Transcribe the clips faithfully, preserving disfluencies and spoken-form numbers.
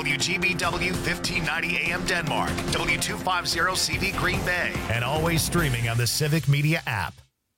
W G B W fifteen ninety A M Denmark, W two fifty C V Green Bay, and always streaming on the Civic Media app.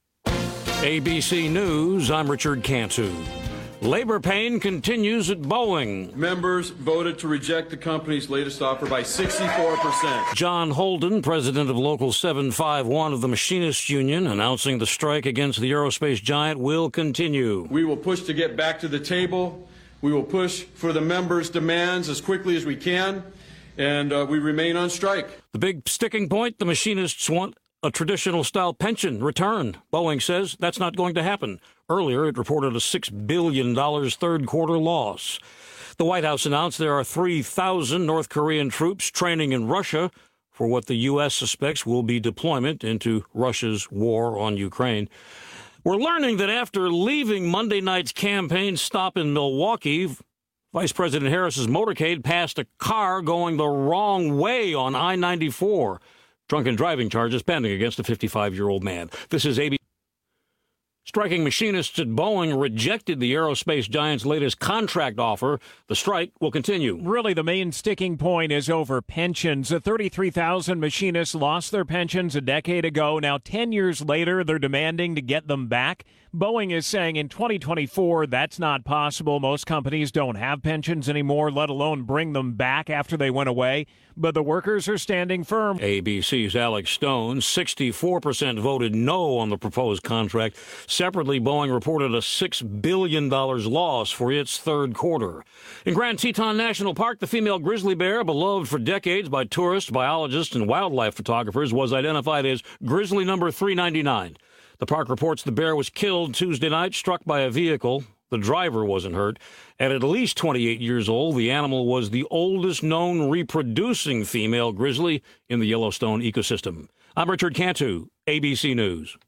A B C News, I'm Richard Cantu. Labor pain continues at Boeing. Members voted to reject the company's latest offer by sixty-four percent. John Holden, president of Local seven five one of the Machinists Union, announcing the strike against the aerospace giant will continue. We will push to get back to the table. We will push for the members' demands as quickly as we can, and uh, we remain on strike. The big sticking point, the machinists want a traditional-style pension return. Boeing says that's not going to happen. Earlier, it reported a six billion dollars third-quarter loss. The White House announced there are three thousand North Korean troops training in Russia for what the U S suspects will be deployment into Russia's war on Ukraine. We're learning that after leaving Monday night's campaign stop in Milwaukee, Vice President Harris's motorcade passed a car going the wrong way on I ninety-four. Drunken driving charges pending against a fifty-five-year-old man. This is A B C. Striking machinists at Boeing rejected the aerospace giant's latest contract offer. The strike will continue. Really, the main sticking point is over pensions. The thirty-three thousand machinists lost their pensions a decade ago. Now, ten years later, they're demanding to get them back. Boeing is saying in twenty twenty-four, that's not possible. Most companies don't have pensions anymore, let alone bring them back after they went away. But the workers are standing firm. A B C's Alex Stone, sixty-four percent voted no on the proposed contract. Separately, Boeing reported a six billion dollars loss for its third quarter. In Grand Teton National Park, the female grizzly bear, beloved for decades by tourists, biologists, and wildlife photographers, was identified as grizzly number three ninety-nine. The park reports the bear was killed Tuesday night, struck by a vehicle. The driver wasn't hurt. At at least twenty-eight years old, the animal was the oldest known reproducing female grizzly in the Yellowstone ecosystem. I'm Richard Cantu, A B C News.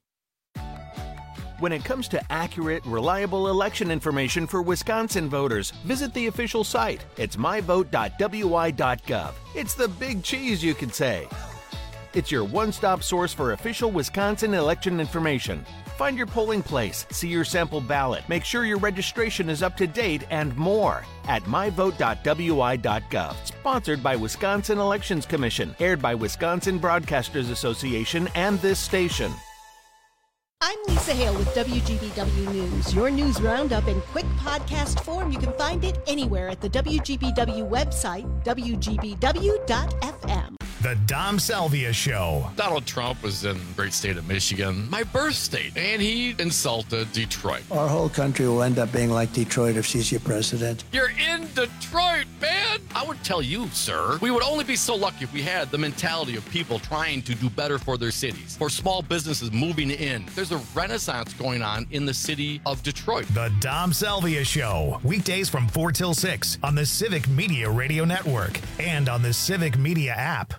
When it comes to accurate, reliable election information for Wisconsin voters, visit the official site. It's my vote dot w i dot gov. It's the big cheese, you could say. It's your one-stop source for official Wisconsin election information. Find your polling place, see your sample ballot, make sure your registration is up to date, and more at my vote dot w i dot gov. Sponsored by Wisconsin Elections Commission, aired by Wisconsin Broadcasters Association and this station. I'm Lisa Hale with W G B W News. Your news roundup in quick podcast form. You can find it anywhere at the W G B W website, w g b w dot f m. The Dom Salvia Show. Donald Trump was in the great state of Michigan, my birth state, and he insulted Detroit. Our whole country will end up being like Detroit if she's your president. You're in Detroit, man! I would tell you, sir, we would only be so lucky if we had the mentality of people trying to do better for their cities, for small businesses moving in. There's a renaissance going on in the city of Detroit. The Dom Salvia Show. Weekdays from four till six on the Civic Media Radio Network and on the Civic Media app.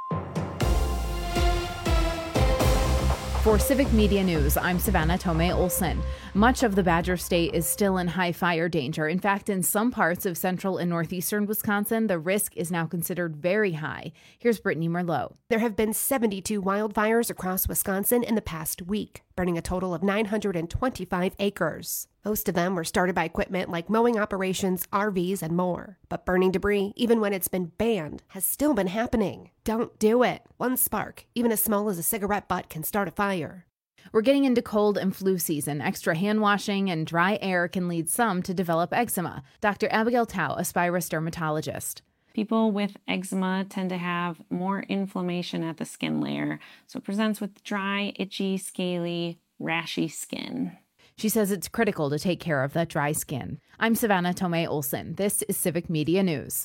For Civic Media News, I'm Savannah Tomei Olson. Much of the Badger State is still in high fire danger. In fact, in some parts of central and northeastern Wisconsin, the risk is now considered very high. Here's Brittany Merlot. There have been seventy-two wildfires across Wisconsin in the past week, burning a total of nine hundred twenty-five acres. Most of them were started by equipment like mowing operations, R Vs, and more. But burning debris, even when it's been banned, has still been happening. Don't do it. One spark, even as small as a cigarette butt, can start a fire. We're getting into cold and flu season. Extra hand washing and dry air can lead some to develop eczema. Doctor Abigail Tao, a Spirus dermatologist. People with eczema tend to have more inflammation at the skin layer, so it presents with dry, itchy, scaly, rashy skin. She says it's critical to take care of that dry skin. I'm Savannah Tomei Olson. This is Civic Media News.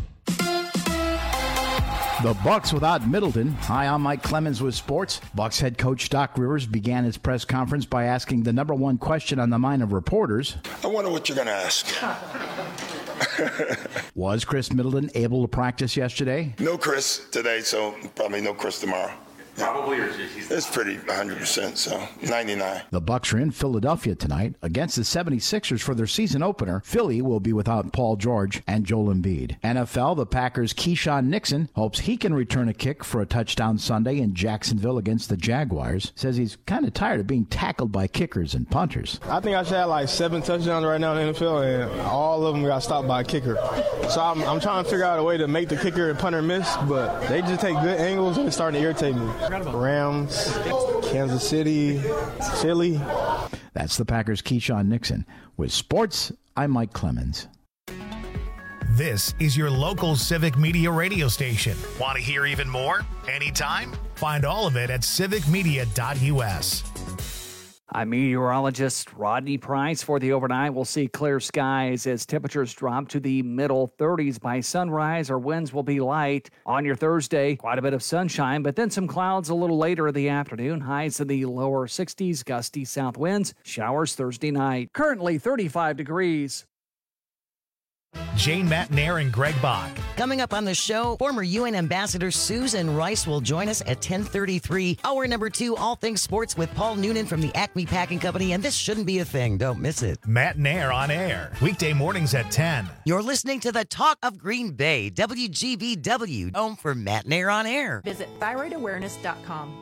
The Bucks without Middleton. Hi, I'm Mike Clemens with sports. Bucks head coach Doc Rivers began his press conference by asking the number one question on the mind of reporters. I wonder what you're going to ask. Was Chris Middleton able to practice yesterday? No Chris today, so probably no Chris tomorrow. Probably, or he's it's pretty one hundred percent, so ninety-nine. The Bucks are in Philadelphia tonight against the seventy-sixers for their season opener. Philly will be without Paul George and Joel Embiid. N F L, the Packers' Keyshawn Nixon hopes he can return a kick for a touchdown Sunday in Jacksonville against the Jaguars. Says he's kind of tired of being tackled by kickers and punters. I think I should have like seven touchdowns right now in the N F L, and all of them got stopped by a kicker. So I'm, I'm trying to figure out a way to make the kicker and punter miss, but they just take good angles and it's starting to irritate me. Rams, Kansas City, Philly. That's the Packers' Keyshawn Nixon. With sports, I'm Mike Clemens. This is your local Civic Media radio station. Want to hear even more? Anytime? Find all of it at civic media dot u s. I'm meteorologist Rodney Price. For the overnight, we'll see clear skies as temperatures drop to the middle thirties by sunrise. Our winds will be light. On your Thursday, quite a bit of sunshine, but then some clouds a little later in the afternoon. Highs in the lower sixties, gusty south winds. Showers Thursday night. Currently thirty-five degrees. Jane Matnair and Greg Bach. Coming up on the show, former U N Ambassador Susan Rice will join us at ten thirty-three. Hour number two, All Things Sports with Paul Noonan from the Acme Packing Company, and this shouldn't be a thing. Don't miss it. Matnair on air, weekday mornings at ten. You're listening to the Talk of Green Bay, W G B W, home for Matnair on air. Visit thyroid awareness dot com.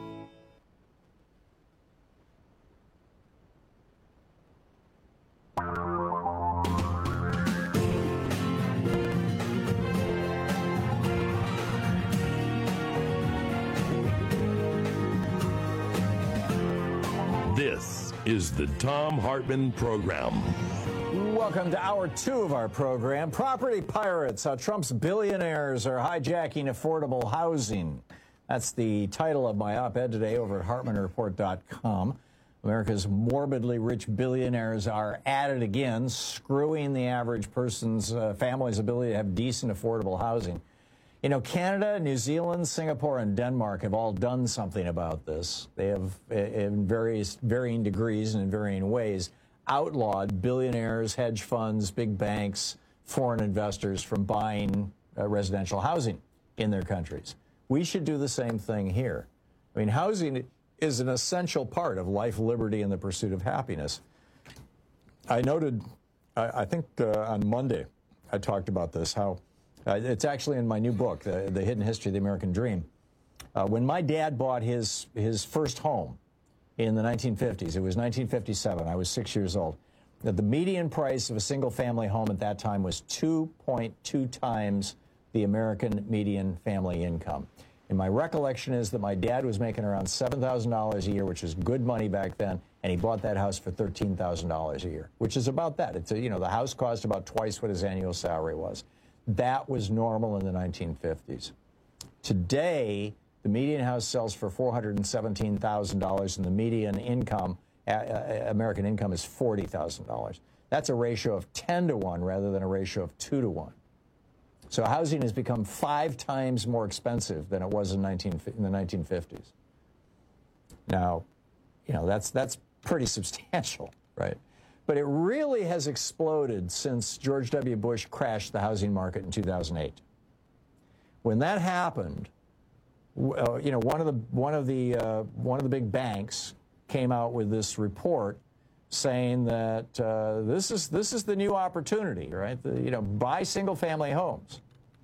This is the Thom Hartmann Program. Welcome to hour two of our program. Property Pirates, how Trump's billionaires are hijacking affordable housing. That's the title of my op-ed today over at hartmann report dot com. America's morbidly rich billionaires are at it again, screwing the average person's uh, family's ability to have decent affordable housing. You know, Canada, New Zealand, Singapore, and Denmark have all done something about this. They have, in various varying degrees and in varying ways, outlawed billionaires, hedge funds, big banks, foreign investors from buying uh, residential housing in their countries. We should do the same thing here. I mean, housing is an essential part of life, liberty, and the pursuit of happiness. I noted, I, I think uh, on Monday, I talked about this, how Uh, it's actually in my new book, The, the Hidden History of the American Dream. Uh, when my dad bought his, his first home in the nineteen fifties, it was nineteen fifty-seven, I was six years old. Now, the median price of a single-family home at that time was two point two times the American median family income. And my recollection is that my dad was making around seven thousand dollars a year, which was good money back then, and he bought that house for thirteen thousand dollars a year, which is about that. It's a, you know, the house cost about twice what his annual salary was. That was normal in the nineteen fifties. Today, the median house sells for four hundred seventeen thousand dollars, and the median income, uh, American income, is forty thousand dollars. That's a ratio of ten to one rather than a ratio of two to one. So housing has become five times more expensive than it was in, nineteen, in the nineteen fifties. Now, you know, that's, that's pretty substantial, right? But it really has exploded since George W. Bush crashed the housing market in two thousand eight. When that happened, uh, you know, one of the one of the uh, one of the big banks came out with this report saying that uh, this is this is the new opportunity, right? The, you know, buy single-family homes.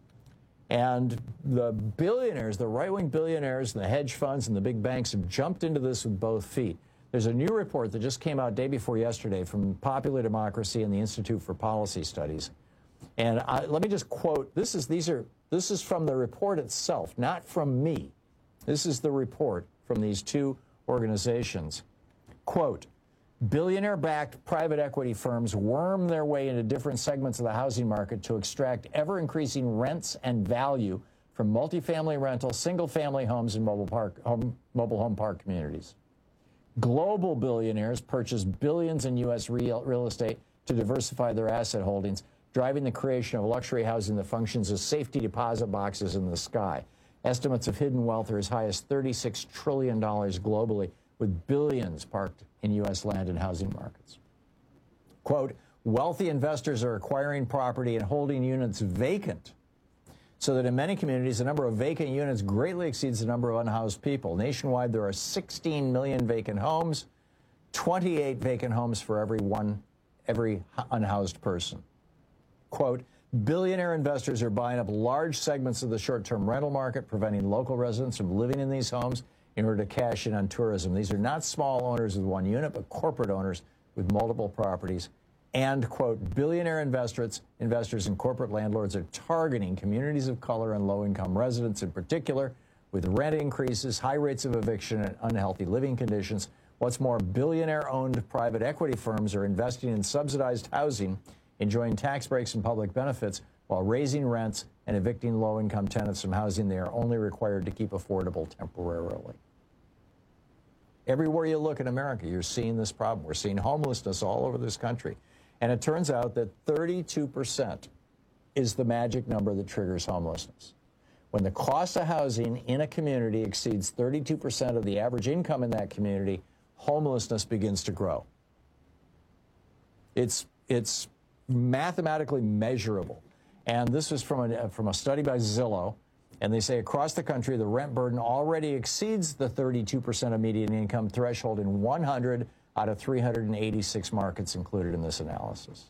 And the billionaires, the right-wing billionaires, and the hedge funds and the big banks have jumped into this with both feet. There's a new report that just came out day before yesterday from Popular Democracy and the Institute for Policy Studies. And I, let me just quote, this is, these are, this is from the report itself, not from me. This is the report from these two organizations. Quote, billionaire-backed private equity firms worm their way into different segments of the housing market to extract ever-increasing rents and value from multifamily rental, single-family homes, and mobile, park, home, mobile home park communities. Global billionaires purchase billions in U S real, real estate to diversify their asset holdings, driving the creation of luxury housing that functions as safety deposit boxes in the sky. Estimates of hidden wealth are as high as thirty-six trillion dollars globally, with billions parked in U S land and housing markets. Quote, wealthy investors are acquiring property and holding units vacant so that in many communities, the number of vacant units greatly exceeds the number of unhoused people. Nationwide, there are sixteen million vacant homes, twenty-eight vacant homes for every one, every unhoused person. Quote, billionaire investors are buying up large segments of the short-term rental market, preventing local residents from living in these homes in order to cash in on tourism. These are not small owners with one unit, but corporate owners with multiple properties. And, quote, billionaire investors, investors and corporate landlords are targeting communities of color and low-income residents in particular, with rent increases, high rates of eviction, and unhealthy living conditions. What's more, billionaire-owned private equity firms are investing in subsidized housing, enjoying tax breaks and public benefits, while raising rents and evicting low-income tenants from housing they are only required to keep affordable temporarily. Everywhere you look in America, you're seeing this problem. We're seeing homelessness all over this country. And it turns out that thirty-two percent is the magic number that triggers homelessness. When the cost of housing in a community exceeds thirty-two percent of the average income in that community, homelessness begins to grow. It's, it's mathematically measurable. And this is from a, from a study by Zillow. And they say across the country, the rent burden already exceeds the thirty-two percent of median income threshold in one hundred out of three hundred eighty-six markets included in this analysis.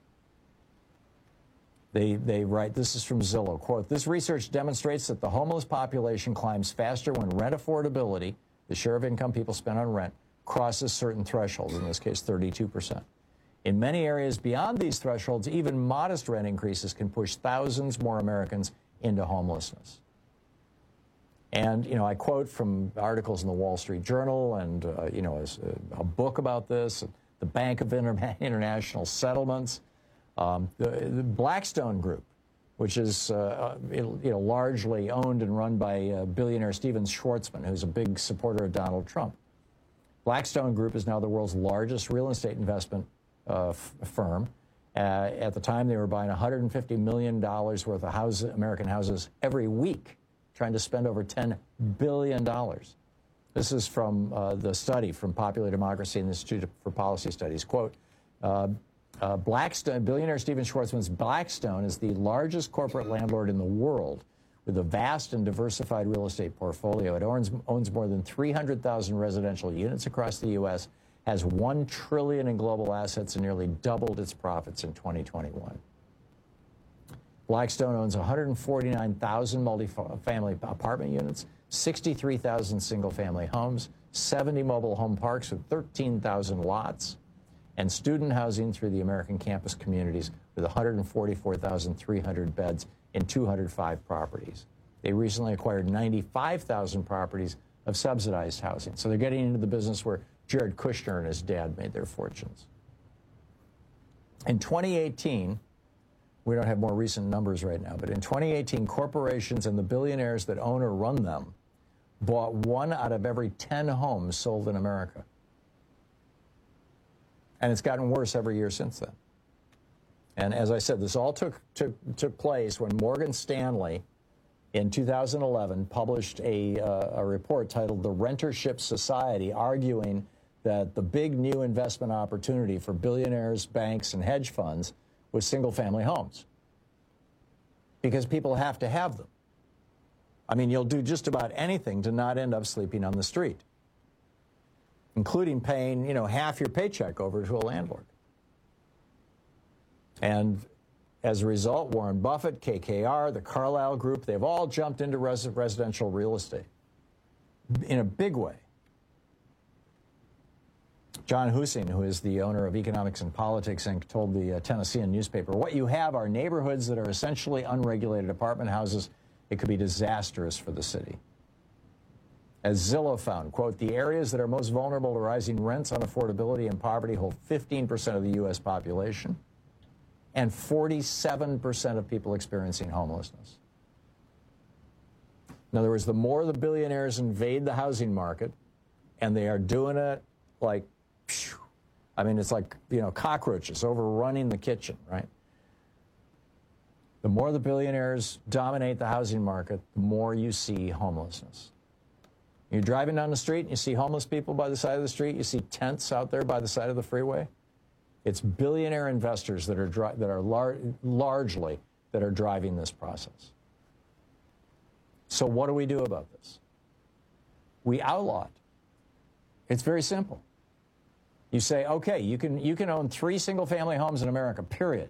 They, they write, this is from Zillow, quote, this research demonstrates that the homeless population climbs faster when rent affordability, the share of income people spend on rent, crosses certain thresholds, in this case thirty-two percent. In many areas beyond these thresholds, even modest rent increases can push thousands more Americans into homelessness. And, you know, I quote from articles in the Wall Street Journal and, uh, you know, a, a book about this, the Bank of Inter- International Settlements, um, the, the Blackstone Group, which is, uh, you know, largely owned and run by uh, billionaire Steven Schwarzman, who's a big supporter of Donald Trump. Blackstone Group is now the world's largest real estate investment uh, f- firm. Uh, at the time, they were buying one hundred fifty million dollars worth of house, American houses every week, trying to spend over ten billion dollars. This is from uh, the study from Popular Democracy and the Institute for Policy Studies. Quote, uh, uh, Blackstone, billionaire Steven Schwarzman's Blackstone is the largest corporate landlord in the world with a vast and diversified real estate portfolio. It owns, owns more than three hundred thousand residential units across the U S, has one trillion dollars in global assets, and nearly doubled its profits in twenty twenty-one. Blackstone owns one hundred forty-nine thousand multifamily apartment units, sixty-three thousand single-family homes, seventy mobile home parks with thirteen thousand lots, and student housing through the American campus communities with one hundred forty-four thousand three hundred beds in two hundred five properties. They recently acquired ninety-five thousand properties of subsidized housing. So they're getting into the business where Jared Kushner and his dad made their fortunes. In twenty eighteen, we don't have more recent numbers right now, but in twenty eighteen, corporations and the billionaires that own or run them bought one out of every ten homes sold in America. And it's gotten worse every year since then. And as I said, this all took, took, took place when Morgan Stanley in two thousand eleven published a, uh, a report titled The Rentership Society, arguing that the big new investment opportunity for billionaires, banks, and hedge funds was single-family homes. Because people have to have them. I mean, you'll do just about anything to not end up sleeping on the street, including paying, you know, half your paycheck over to a landlord. And as a result, Warren Buffett, K K R, the Carlyle Group, they've all jumped into res- residential real estate in a big way. John Hussein, who is the owner of Economics and Politics, and told the uh, Tennessean newspaper, what you have are neighborhoods that are essentially unregulated apartment houses. It could be disastrous for the city. As Zillow found, quote, the areas that are most vulnerable to rising rents, unaffordability, and poverty hold fifteen percent of the U S population and forty-seven percent of people experiencing homelessness. In other words, the more the billionaires invade the housing market, and they are doing it like, phew, I mean, it's like, you know, cockroaches overrunning the kitchen, right? The more the billionaires dominate the housing market, the more you see homelessness. You're driving down the street and you see homeless people by the side of the street. You see tents out there by the side of the freeway. It's billionaire investors that are dri- that are lar- largely that are driving this process. So what do we do about this? We outlaw it. It's very simple. You say, okay, you can, you can own three single-family homes in America, period.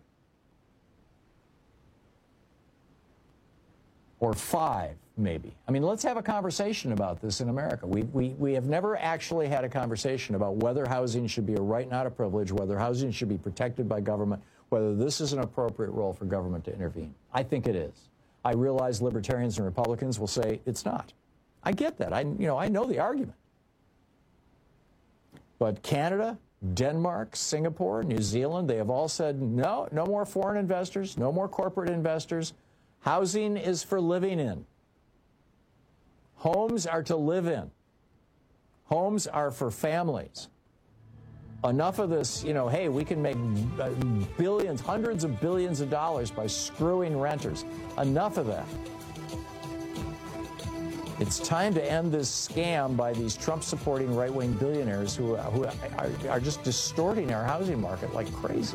Or five, maybe. I mean, let's have a conversation about this in America. We, we, we have never actually had a conversation about whether housing should be a right, not a privilege, whether housing should be protected by government, whether this is an appropriate role for government to intervene. I think it is. I realize libertarians and Republicans will say it's not. I get that. I, you know, I know the argument. But Canada, Denmark, Singapore, New Zealand, they have all said, no, no more foreign investors, no more corporate investors. Housing is for living in. Homes are to live in. Homes are for families. Enough of this, you know, hey, we can make billions, hundreds of billions of dollars by screwing renters. Enough of that. It's time to end this scam by these Trump-supporting right-wing billionaires who, who are, are just distorting our housing market like crazy.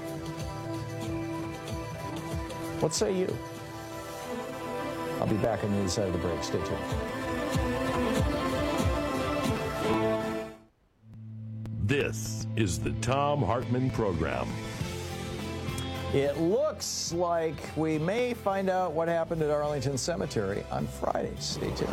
What say you? I'll be back on the other side of the break. Stay tuned. This is the Thom Hartmann Program. It looks like we may find out what happened at Arlington Cemetery on Friday. Stay tuned.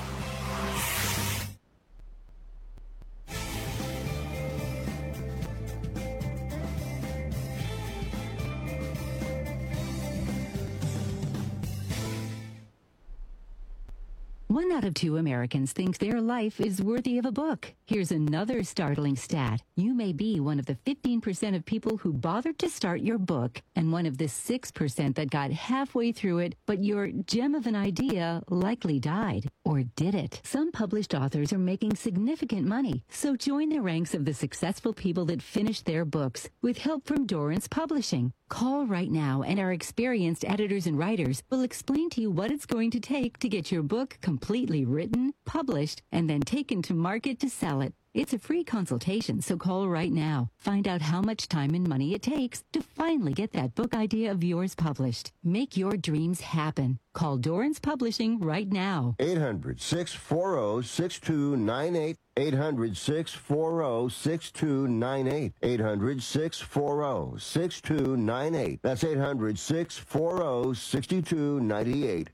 One out of two Americans think their life is worthy of a book. Here's another startling stat. You may be one of the fifteen percent of people who bothered to start your book and one of the six percent that got halfway through it, but your gem of an idea likely died. Or did it? Some published authors are making significant money, so join the ranks of the successful people that finished their books with help from Dorrance Publishing. Call right now, and our experienced editors and writers will explain to you what it's going to take to get your book completely written, published, and then taken to market to sell it. It's a free consultation, so call right now. Find out how much time and money it takes to finally get that book idea of yours published. Make your dreams happen. Call Dorrance Publishing right now. eight hundred, six four zero, six two nine eight. eight hundred, six four zero, six two nine eight. eight hundred, six four zero, six two nine eight. That's eight hundred, six four zero, six two nine eight.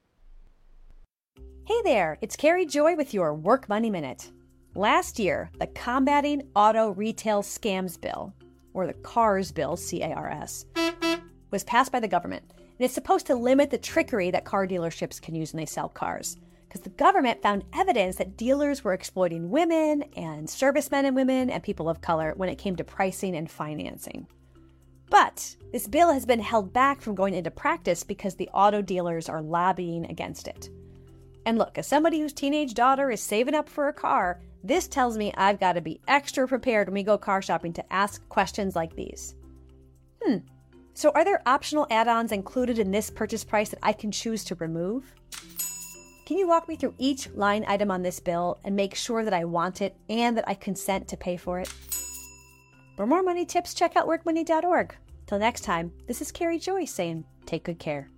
Hey there, it's Carrie Joy with your Work Money Minute. Last year, the Combating Auto Retail Scams Bill, or the CARS Bill, C A R S, was passed by the government, and it's supposed to limit the trickery that car dealerships can use when they sell cars. Because the government found evidence that dealers were exploiting women and servicemen and women and people of color when it came to pricing and financing. But this bill has been held back from going into practice because the auto dealers are lobbying against it. And look, as somebody whose teenage daughter is saving up for a car, this tells me I've got to be extra prepared when we go car shopping to ask questions like these. Hmm, so are there optional add-ons included in this purchase price that I can choose to remove? Can you walk me through each line item on this bill and make sure that I want it and that I consent to pay for it? For more money tips, check out work money dot org. Till next time, this is Carrie Joy saying, take good care.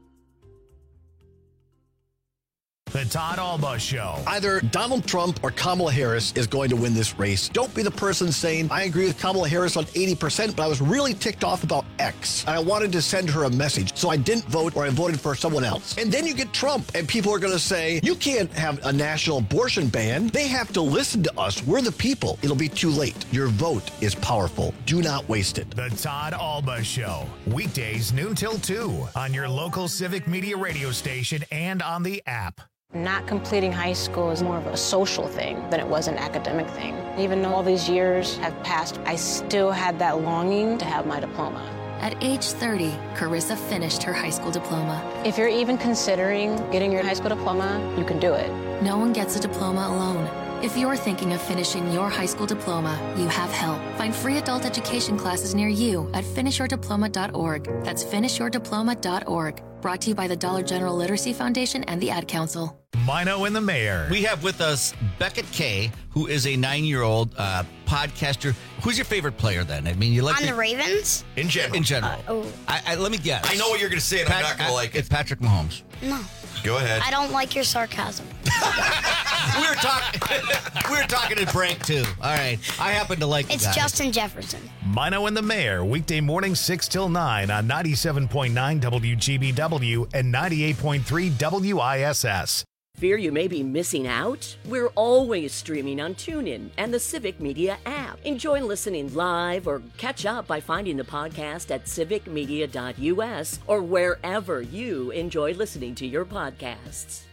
The Todd Alba Show. Either Donald Trump or Kamala Harris is going to win this race. Don't be the person saying, I agree with Kamala Harris on eighty percent, but I was really ticked off about X. And I wanted to send her a message, so I didn't vote or I voted for someone else. And then you get Trump, and people are going to say, you can't have a national abortion ban. They have to listen to us. We're the people. It'll be too late. Your vote is powerful. Do not waste it. The Todd Alba Show. Weekdays noon till two on your local Civic Media radio station and on the app. Not completing high school is more of a social thing than it was an academic thing. Even though all these years have passed, I still had that longing to have my diploma. At age thirty, Carissa finished her high school diploma. If you're even considering getting your high school diploma, you can do it. No one gets a diploma alone. If you're thinking of finishing your high school diploma, you have help. Find free adult education classes near you at finish your diploma dot org. That's finish your diploma dot org. Brought to you by the Dollar General Literacy Foundation and the Ad Council. Mino and the Mayor. We have with us Beckett Kay, who is a nine-year-old uh, podcaster. Who's your favorite player then? I mean, you like On the Ravens? In general. In general. Uh, oh. I, I, let me guess. I know what you're going to say, and Pat- I'm not going to like it. It's Patrick Mahomes. No. Go ahead. I don't like your sarcasm. we were talking. we were talking at break too. All right. I happen to like. It's the guy. Justin Jefferson. Mino and the Mayor, weekday morning six till nine on ninety-seven point nine W G B W and ninety-eight point three W I S S. Fear you may be missing out? We're always streaming on TuneIn and the Civic Media app. Enjoy listening live or catch up by finding the podcast at civic media dot U S or wherever you enjoy listening to your podcasts.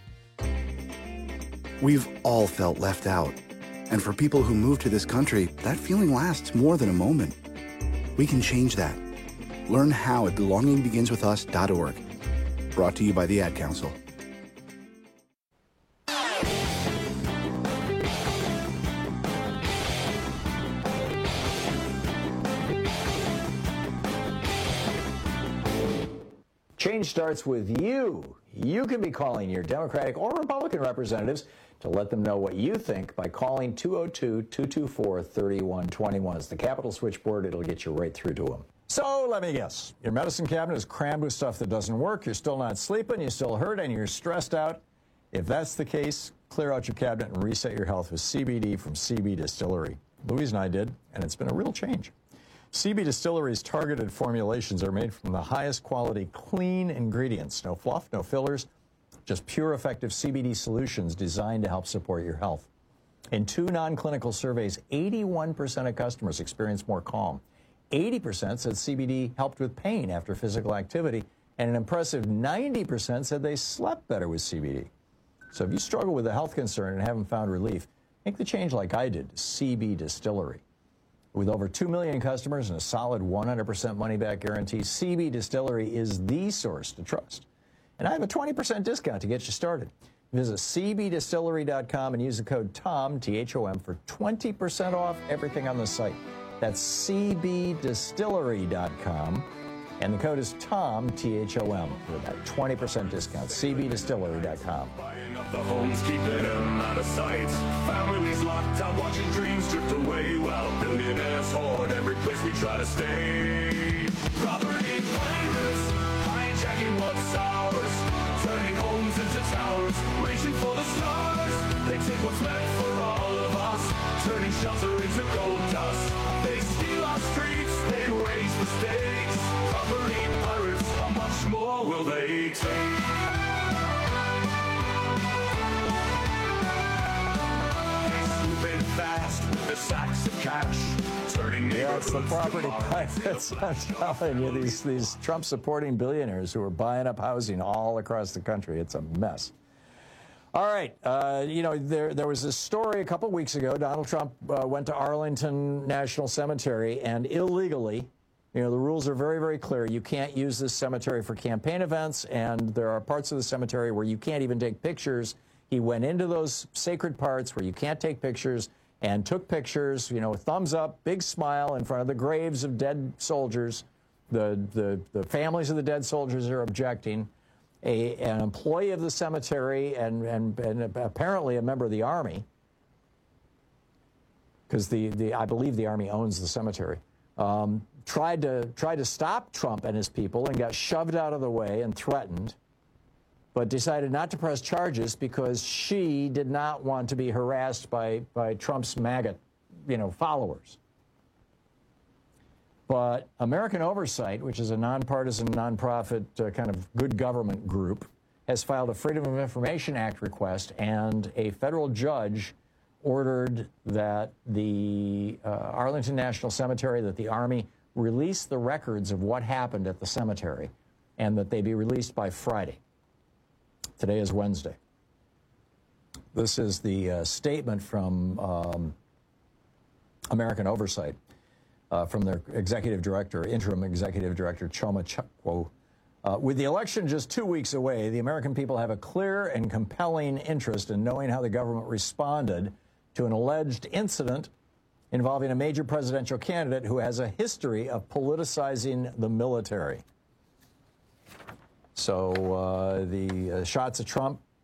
We've all felt left out. And for people who move to this country, that feeling lasts more than a moment. We can change that. Learn how at belonging begins with us dot org. Brought to you by the Ad Council. Change starts with you. You can be calling your Democratic or Republican representatives to let them know what you think by calling two oh two, two two four, three one two one. It's the Capitol switchboard. It'll get you right through to them. So let me guess. Your medicine cabinet is crammed with stuff that doesn't work. You're still not sleeping. You still hurt, and you're stressed out. If that's the case, clear out your cabinet and reset your health with C B D from C B Distillery. Louise and I did, and it's been a real change. C B Distillery's targeted formulations are made from the highest quality clean ingredients. No fluff, no fillers, just pure effective C B D solutions designed to help support your health. In two non-clinical surveys, eighty-one percent of customers experienced more calm. eighty percent said C B D helped with pain after physical activity, and an impressive ninety percent said they slept better with C B D. So if you struggle with a health concern and haven't found relief, make the change like I did to C B Distillery. With over two million customers and a solid one hundred percent money-back guarantee, C B Distillery is the source to trust. And I have a twenty percent discount to get you started. Visit C B distillery dot com and use the code TOM, T H O M, for twenty percent off everything on the site. That's C B distillery dot com, and the code is TOM, T H O M, for that twenty percent discount. C B distillery dot com. The homes keeping them out of sight. Families locked out, watching dreams drift away. While billionaires hoard every place we try to stay. Property pirates, hijacking what's ours, turning homes into towers, reaching for the stars. They take what's meant for all of us, turning shelter into gold dust. They steal our streets, they raise the stakes. Property pirates, how much more will they take? Fast with the sacks of cash, turning yeah, it's the property pirates. I'm telling you, these these Trump-supporting billionaires who are buying up housing all across the country. It's a mess. All right, uh, you know, there there was this story a couple weeks ago. Donald Trump uh, went to Arlington National Cemetery and illegally, you know, the rules are very, very clear. You can't use this cemetery for campaign events, and there are parts of the cemetery where you can't even take pictures. He went into those sacred parts where you can't take pictures and took pictures, you know, thumbs up, big smile in front of the graves of dead soldiers. The, the, the families of the dead soldiers are objecting. A, an employee of the cemetery and, and, and apparently a member of the Army, because the, the, I believe the Army owns the cemetery, um, tried to, tried to stop Trump and his people and got shoved out of the way and threatened, but decided not to press charges because she did not want to be harassed by, by Trump's MAGA, you know, followers. But American Oversight, which is a nonpartisan, nonprofit uh, kind of good government group, has filed a Freedom of Information Act request, and a federal judge ordered that the uh, Arlington National Cemetery, that the Army release the records of what happened at the cemetery, and that they be released by Friday. Today is Wednesday. This is the uh, statement from um, American Oversight, uh, from their executive director, interim executive director, Choma Chukwu. Uh, with the election just two weeks away, the American people have a clear and compelling interest in knowing how the government responded to an alleged incident involving a major presidential candidate who has a history of politicizing the military. So uh, the uh, shots at Trump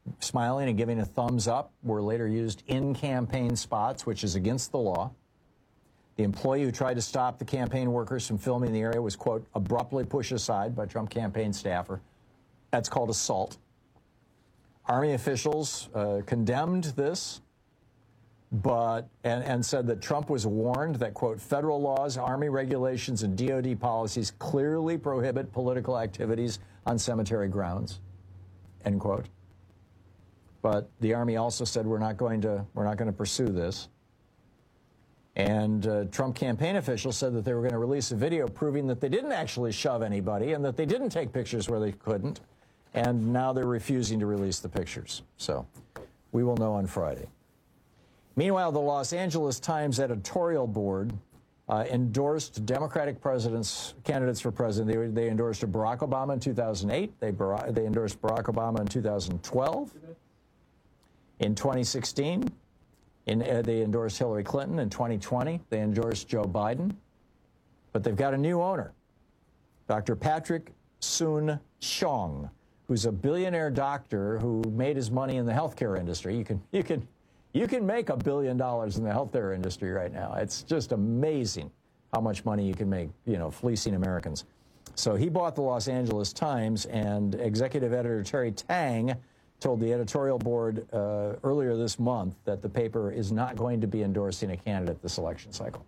smiling and giving a thumbs up were later used in campaign spots, which is against the law. The employee who tried to stop the campaign workers from filming the area was, quote, abruptly pushed aside by Trump campaign staffer. That's called assault. Army officials uh, condemned this, but and, and said that Trump was warned that, quote, federal laws, Army regulations, and D O D policies clearly prohibit political activities on cemetery grounds, end quote. But the Army also said we're not going to we're not going to pursue this. And uh, Trump campaign officials said that they were going to release a video proving that they didn't actually shove anybody and that they didn't take pictures where they couldn't. And now they're refusing to release the pictures. So we will know on Friday. Meanwhile, the Los Angeles Times editorial board uh, endorsed Democratic presidents, candidates for president. They, they endorsed Barack Obama in two thousand eight. They, they endorsed Barack Obama in two thousand twelve. In twenty sixteen, in, uh, they endorsed Hillary Clinton. In twenty twenty, they endorsed Joe Biden. But they've got a new owner, Doctor Patrick Soon-Shiong, who's a billionaire doctor who made his money in the healthcare industry. You can, you can, you can make a billion dollars in the healthcare industry right now. It's just amazing how much money you can make, you know, fleecing Americans. So he bought the Los Angeles Times, and executive editor Terry Tang told the editorial board uh, earlier this month that the paper is not going to be endorsing a candidate this election cycle.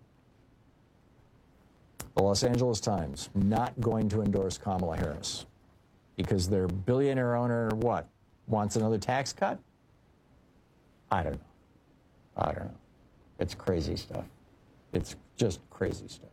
The Los Angeles Times not going to endorse Kamala Harris because their billionaire owner, what, wants another tax cut? I don't know. I don't know. It's crazy stuff. It's just crazy stuff.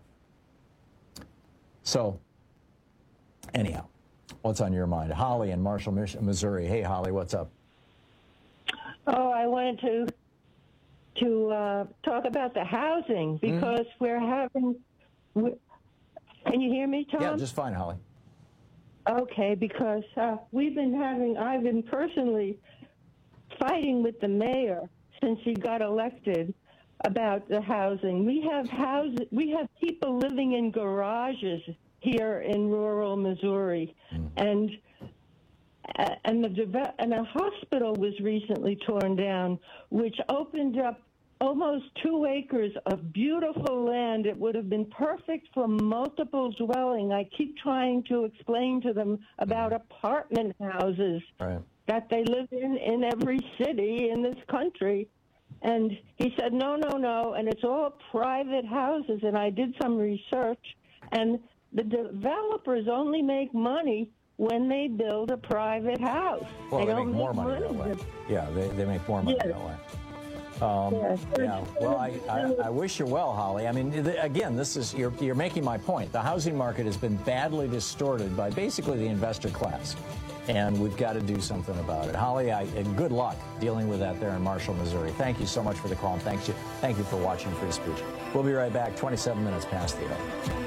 So, anyhow, what's on your mind? Holly in Marshall, Missouri. Hey, Holly, what's up? Oh, I wanted to to uh, talk about the housing because mm. we're having. We're, can you hear me, Tom? Yeah, just fine, Holly. Okay, because uh, we've been having. I've been personally fighting with the mayor since he got elected about the housing. We have houses. We have people living in garages here in rural Missouri, mm. and uh, and the and a hospital was recently torn down, which opened up almost two acres of beautiful land. It would have been perfect for multiple dwelling. I keep trying to explain to them about apartment houses right. that they live in in every city in this country. And he said, no, no, no, and it's all private houses. And I did some research, and the developers only make money when they build a private house. Well, they, they make don't more make money, money that way. Yeah, they, they make more money yes. that way. Um, yes. Yeah. Well, I, I, I wish you well, Holly. I mean, th- again, this is you're, you're making my point. The housing market has been badly distorted by basically the investor class, and we've got to do something about it. Holly, I, and good luck dealing with that there in Marshall, Missouri. Thank you so much for the call, and thank you, thank you for watching Free Speech. We'll be right back. twenty-seven minutes past the hour.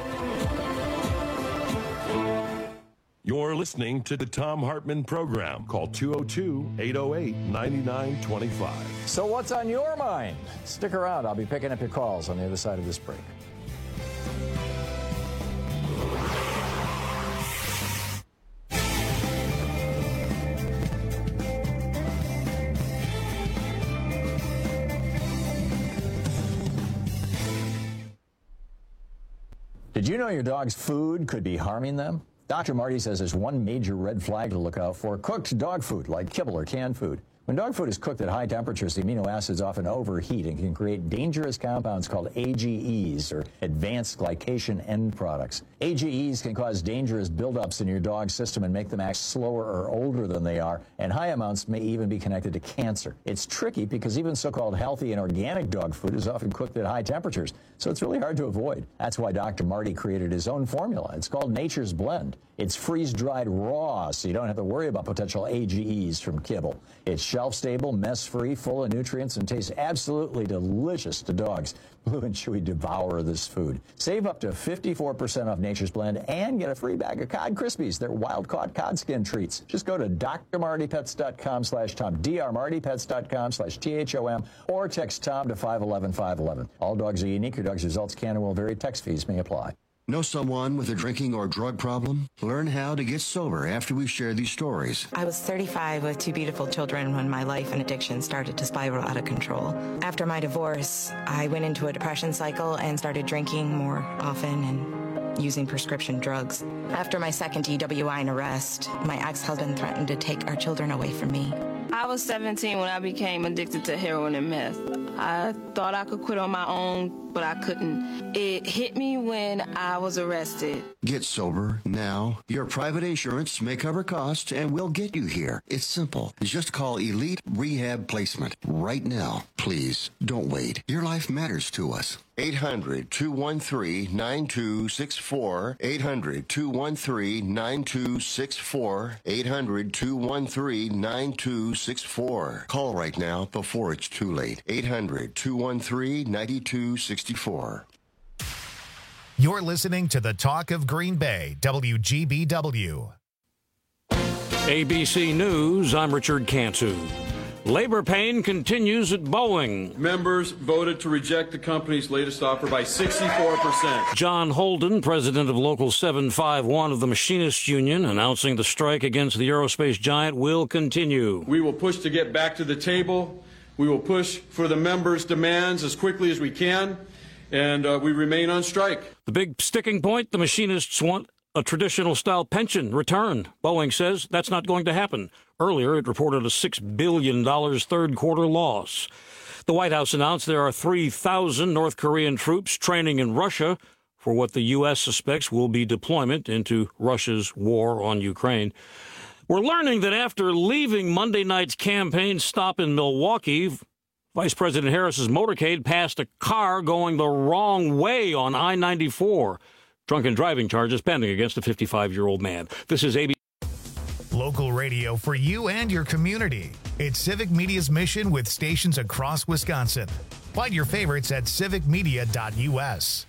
You're listening to the Thom Hartmann Program. Call two oh two, eight oh eight, nine nine two five. So what's on your mind? Stick around. I'll be picking up your calls on the other side of this break. Did you know your dog's food could be harming them? Doctor Marty says there's one major red flag to look out for: cooked dog food like kibble or canned food. When dog food is cooked at high temperatures, the amino acids often overheat and can create dangerous compounds called A G Es, or advanced glycation end products. A G Es can cause dangerous buildups in your dog's system and make them act slower or older than they are, and high amounts may even be connected to cancer. It's tricky because even so-called healthy and organic dog food is often cooked at high temperatures, so it's really hard to avoid. That's why Doctor Marty created his own formula. It's called Nature's Blend. It's freeze-dried raw, so you don't have to worry about potential A G Es from kibble. It's shelf-stable, mess-free, full of nutrients, and tastes absolutely delicious to dogs. Blue and Chewy devour this food. Save up to fifty-four percent off Nature's Blend and get a free bag of Cod Krispies. They're wild-caught cod skin treats. Just go to drmartypets.com slash Tom, drmartypets.com slash T H O M, or text Tom to five one one, five one one. All dogs are unique. Your dog's results can and will vary. Text fees may apply. Know someone with a drinking or drug problem? Learn how to get sober after we share these stories. I was thirty-five with two beautiful children when my life and addiction started to spiral out of control. After my divorce, I went into a depression cycle and started drinking more often and using prescription drugs. After my second D W I and arrest, my ex-husband threatened to take our children away from me. I was seventeen when I became addicted to heroin and meth. I thought I could quit on my own, but I couldn't. It hit me when I was arrested. Get sober now. Your private insurance may cover costs and we'll get you here. It's simple. Just call Elite Rehab Placement right now. Please, don't wait. Your life matters to us. eight hundred, two one three, nine two six four. eight hundred, two one three, nine two six four. eight hundred, two one three, nine two six four. Call right now before it's too late. eight hundred, two one three, nine two six four. You're listening to the Talk of Green Bay, W G B W. A B C News, I'm Richard Cantu. Labor pain continues at Boeing. Members voted to reject the company's latest offer by sixty-four percent. John Holden, president of Local seven five one of the Machinists Union, announcing the strike against the aerospace giant will continue. We will push to get back to the table. We will push for the members' demands as quickly as we can, and uh, we remain on strike. The big sticking point, the machinists want a traditional-style pension returned. Boeing says that's not going to happen. Earlier, it reported a six billion dollars third-quarter loss. The White House announced there are three thousand North Korean troops training in Russia for what the U S suspects will be deployment into Russia's war on Ukraine. We're learning that after leaving Monday night's campaign stop in Milwaukee, Vice President Harris's motorcade passed a car going the wrong way on I ninety-four. Drunken driving charges pending against a fifty-five-year-old man. This is A B C. Local radio for you and your community. It's Civic Media's mission with stations across Wisconsin. Find your favorites at civic media dot U S.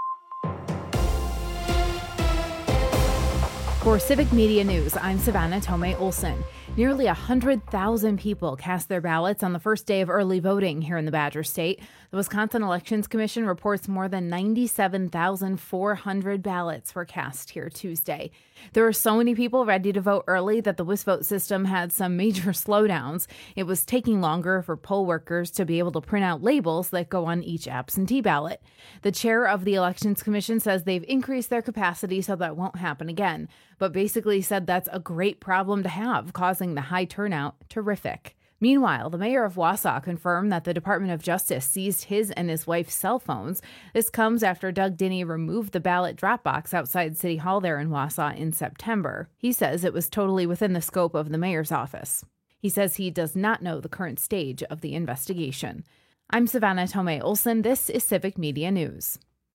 For Civic Media News, I'm Savannah Tomei Olson. Nearly one hundred thousand people cast their ballots on the first day of early voting here in the Badger State. The Wisconsin Elections Commission reports more than ninety-seven thousand four hundred ballots were cast here Tuesday. There were so many people ready to vote early that the WisVote system had some major slowdowns. It was taking longer for poll workers to be able to print out labels that go on each absentee ballot. The chair of the Elections Commission says they've increased their capacity so that won't happen again, but basically said that's a great problem to have, causing the high turnout terrific. Meanwhile, the mayor of Wausau confirmed that the Department of Justice seized his and his wife's cell phones. This comes after Doug Dinney removed the ballot drop box outside City Hall there in Wausau in September. He says it was totally within the scope of the mayor's office. He says he does not know the current stage of the investigation. I'm Savannah Tomei Olson. This is Civic Media News.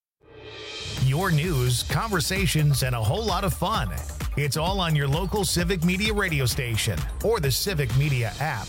Your news, conversations, and a whole lot of fun. It's all on your local Civic Media radio station or the Civic Media app.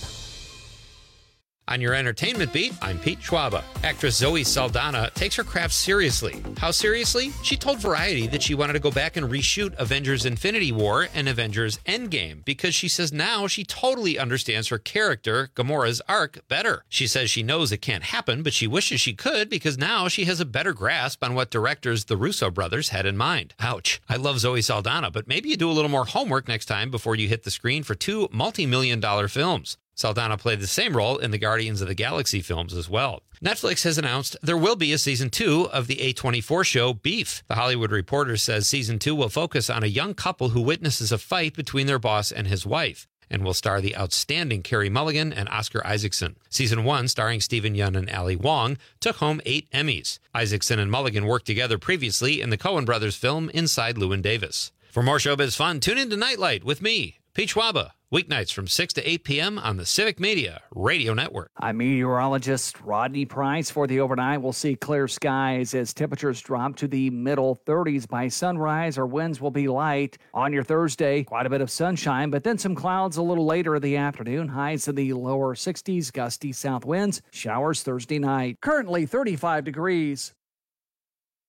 On your entertainment beat, I'm Pete Schwaba. Actress Zoe Saldana takes her craft seriously. How seriously? She told Variety that she wanted to go back and reshoot Avengers Infinity War and Avengers Endgame because she says now she totally understands her character, Gamora's arc, better. She says she knows it can't happen, but she wishes she could because now she has a better grasp on what directors the Russo brothers had in mind. Ouch. I love Zoe Saldana, but maybe you do a little more homework next time before you hit the screen for two multi-million dollar films. Saldana played the same role in the Guardians of the Galaxy films as well. Netflix has announced there will be a season two of the A twenty-four show Beef. The Hollywood Reporter says season two will focus on a young couple who witnesses a fight between their boss and his wife, and will star the outstanding Carey Mulligan and Oscar Isaacson. Season one, starring Stephen Yeun and Ali Wong, took home eight Emmys. Isaacson and Mulligan worked together previously in the Coen brothers film Inside Llewyn Davis. For more showbiz fun, tune in to Nightlight with me, Pete Schwaba. Weeknights from six to eight p.m. on the Civic Media Radio Network. I'm meteorologist Rodney Price. For the overnight, we'll see clear skies as temperatures drop to the middle thirties by sunrise. Our winds will be light. On your Thursday, quite a bit of sunshine, but then some clouds a little later in the afternoon. Highs in the lower sixties, gusty south winds. Showers Thursday night. Currently thirty-five degrees.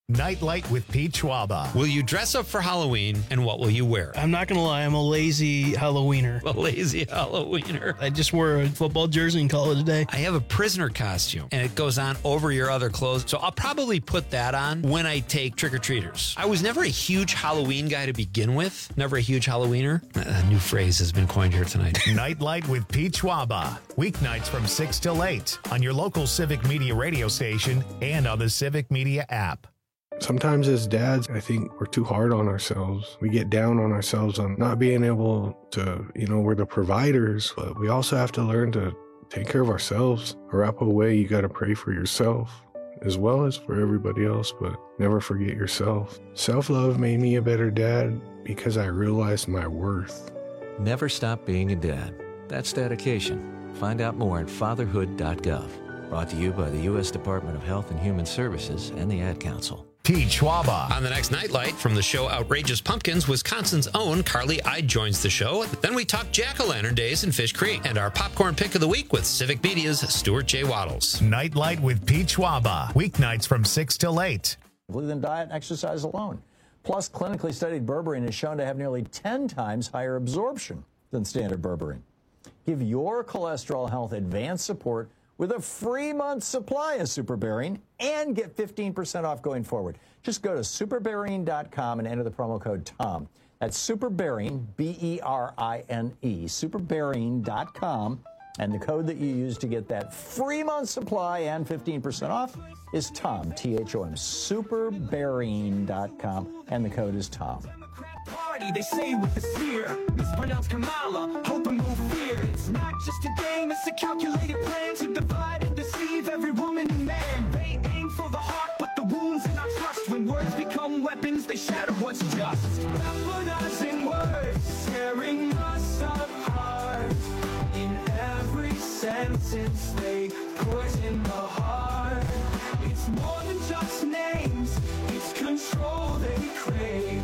Nightlight with Pete Schwaba. Will you dress up for Halloween, and what will you wear? I'm not going to lie, I'm a lazy Halloweener. A lazy Halloweener. I just wear a football jersey and call it a day. I have a prisoner costume, and it goes on over your other clothes, so I'll probably put that on when I take trick-or-treaters. I was never a huge Halloween guy to begin with. Never a huge Halloweener. A new phrase has been coined here tonight. Nightlight with Pete Schwaba. Weeknights from six till eight on your local Civic Media radio station and on the Civic Media app. Sometimes as dads, I think we're too hard on ourselves. We get down on ourselves on not being able to, you know, we're the providers, but we also have to learn to take care of ourselves. Wrap away, you got to pray for yourself as well as for everybody else, but never forget yourself. Self-love made me a better dad because I realized my worth. Never stop being a dad. That's dedication. Find out more at fatherhood dot gov. Brought to you by the U S Department of Health and Human Services and the Ad Council. Pete Schwaba. On the next Nightlight from the show Outrageous Pumpkins, Wisconsin's own Carly Ide joins the show. Then we talk jack-o'-lantern days in Fish Creek and our popcorn pick of the week with Civic Media's Stuart J. Waddles. Nightlight with Pete Schwaba. Weeknights from six till eight. Than diet and exercise alone. Plus, clinically studied berberine is shown to have nearly ten times higher absorption than standard berberine. Give your cholesterol health advanced support with a free month supply of SuperBerine and get fifteen percent off going forward. Just go to super berine dot com and enter the promo code TOM. That's SuperBerine, B E R I N E, super berine dot com. And the code that you use to get that free month supply and fifteen percent off is TOM, T H O M, super berine dot com, and the code is TOM. Party, they say with the sneer, mispronounced Kamala, hope and no fear. It's not just a game, it's a calculated plan to divide and deceive every woman and man. They aim for the heart, but the wounds in our trust. When words become weapons, they shatter what's just. Weaponizing words, tearing us apart. In every sentence, they poison the heart. It's more than just names, it's control they crave.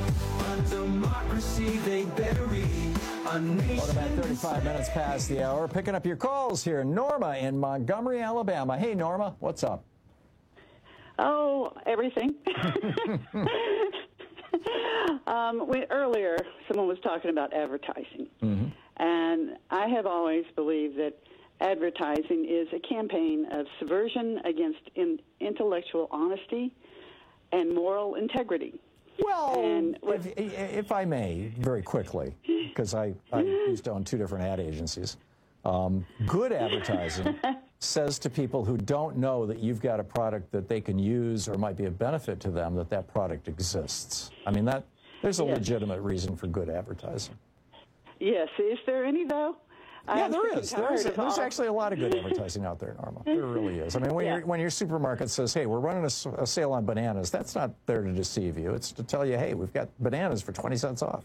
Democracy they bury. A nation. Well, about thirty-five minutes past the hour. Picking up your calls here. Norma in Montgomery, Alabama. Hey, Norma, what's up? Oh, everything. um, we, earlier, someone was talking about advertising. Mm-hmm. And I have always believed that advertising is a campaign of subversion against in, intellectual honesty and moral integrity. Well, and if, if I may, very quickly, because I, I used to own two different ad agencies, um, good advertising says to people who don't know that you've got a product that they can use or might be a benefit to them that that product exists. I mean, that there's a yes. legitimate reason for good advertising. Yes. Is there any, though? Yeah, there is. There's, there's actually a lot of good advertising out there, Norma. There really is. I mean, when, yeah. your, when your supermarket says, hey, we're running a, a sale on bananas, that's not there to deceive you. It's to tell you, hey, we've got bananas for twenty cents off.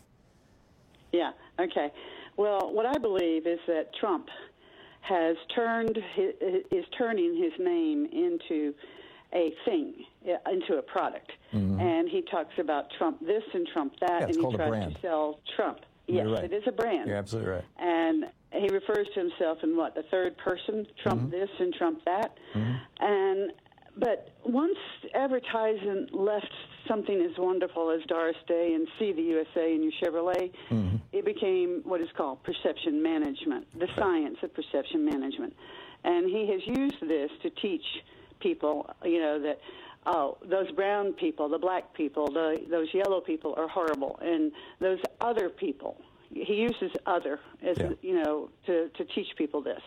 Yeah, okay. Well, what I believe is that Trump has turned, his, is turning his name into a thing, into a product. Mm-hmm. And he talks about Trump this and Trump that, yeah, and he tries to sell Trump. Yes, right. It is a brand. You're absolutely right. And he refers to himself in what, the third person, Trump mm-hmm. this and Trump that. Mm-hmm. And but once advertising left something as wonderful as Doris Day and See the U S A in your Chevrolet, mm-hmm. it became what is called perception management, the science of perception management. And he has used this to teach people, you know, that, oh, those brown people, the black people, the, those yellow people are horrible, and those other people, he uses other, as yeah. you know, to, to teach people this.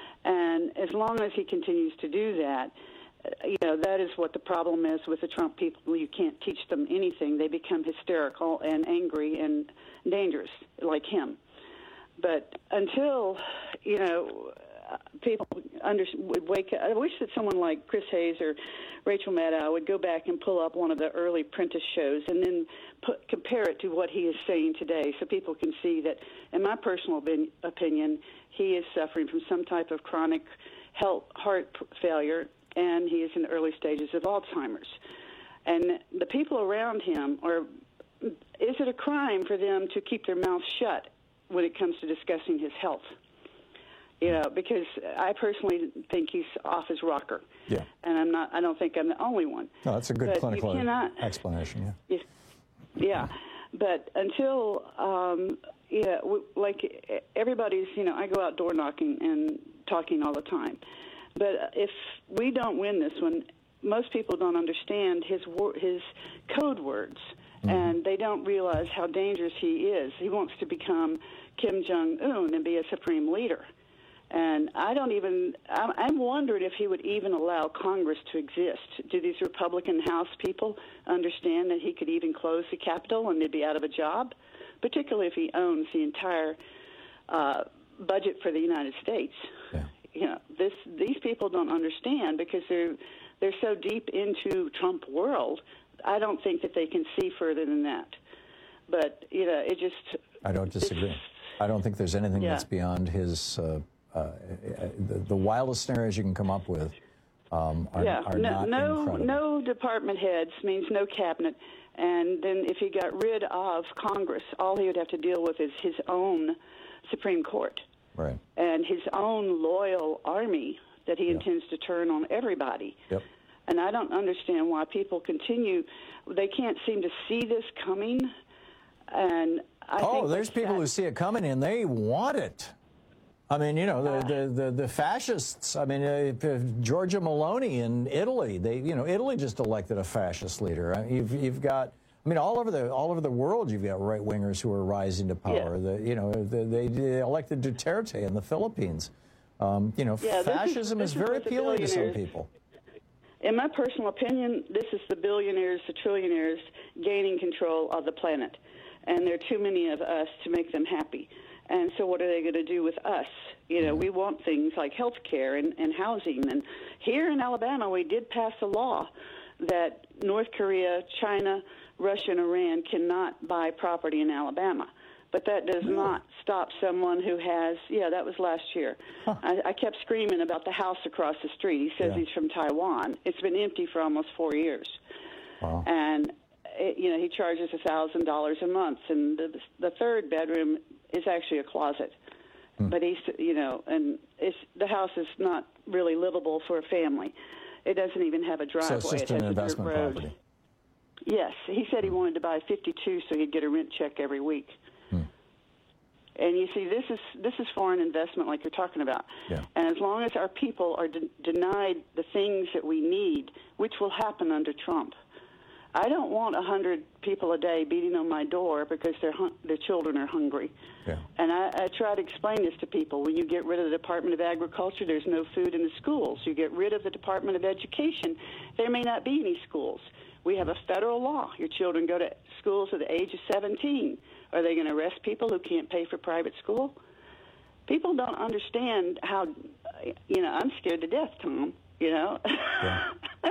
And as long as he continues to do that, you know, that is what the problem is with the Trump people. You can't teach them anything. They become hysterical and angry and dangerous, like him. But until, you know, people under, would wake up. I wish that someone like Chris Hayes or Rachel Maddow would go back and pull up one of the early Prentice shows and then put, compare it to what he is saying today, so people can see that, in my personal opinion, he is suffering from some type of chronic health, heart failure, and he is in the early stages of Alzheimer's. And the people around him are, is it a crime for them to keep their mouths shut when it comes to discussing his health? You know, because I personally think he's off his rocker. Yeah. And I'm not. I don't think I'm the only one. No, that's a good But clinical you cannot, explanation. Yeah. Yeah, but until um, yeah, w- like everybody's, you know, I go out door knocking and talking all the time. But if we don't win this one, most people don't understand his wor- his code words, mm-hmm. and they don't realize how dangerous he is. He wants to become Kim Jong-un and be a supreme leader. And I don't even, I'm, I'm wondering if he would even allow Congress to exist. Do these Republican House people understand that he could even close the Capitol and they'd be out of a job? Particularly if he owns the entire uh, budget for the United States. Yeah. You know, this, these people don't understand because they're, they're so deep into Trump world. I don't think that they can see further than that. But, you know, it just... I don't disagree. I don't think there's anything Yeah. that's beyond his... Uh, Uh, the, the wildest scenarios you can come up with um, are, yeah, are no, not no, incredible. no department heads means no cabinet. And then if he got rid of Congress, all he would have to deal with is his own Supreme Court Right. and his own loyal army that he intends to turn on everybody. Yep. And I don't understand why people continue. They can't seem to see this coming. And I oh, think there's people who see it coming and they want it. I mean, you know, the, the, the, the fascists, I mean, uh, Giorgia Meloni in Italy, they, you know, Italy just elected a fascist leader. You've, you've got, I mean, all over the all over the world, you've got right-wingers who are rising to power. Yeah. The, you know, the, they, they elected Duterte in the Philippines. Um, you know, Yeah, this is- fascism this is, is very what the appealing to some billionaires- people. In my personal opinion, this is the billionaires, the trillionaires gaining control of the planet. And there are too many of us to make them happy. And so what are they going to do with us? You know, we want things like health care and, and housing. And here in Alabama, we did pass a law that North Korea, China, Russia, and Iran cannot buy property in Alabama. But that does not stop someone who has, yeah, that was last year. Huh. I, I kept screaming about the house across the street. He says Yeah. he's from Taiwan. It's been empty for almost four years. Wow. And, it, you know, he charges one thousand dollars a month. And the, the third bedroom is actually a closet. Hmm. But he's, you know, and it's, the house is not really livable for a family. It doesn't even have a driveway. So it's just it an has a dirt investment road. property. Yes. He said he wanted to buy fifty-two so he'd get a rent check every week. And you see, this is this is foreign investment like you're talking about. Yeah. And as long as our people are de- denied the things that we need, which will happen under Trump, I don't want one hundred people a day beating on my door because their hun- their children are hungry. Yeah. And I, I try to explain this to people. When you get rid of the Department of Agriculture, there's no food in the schools. You get rid of the Department of Education, there may not be any schools. We have a federal law. Your children go to schools at the age of seventeen. Are they going to arrest people who can't pay for private school? People don't understand how, you know, I'm scared to death, Tom, you know. Yeah.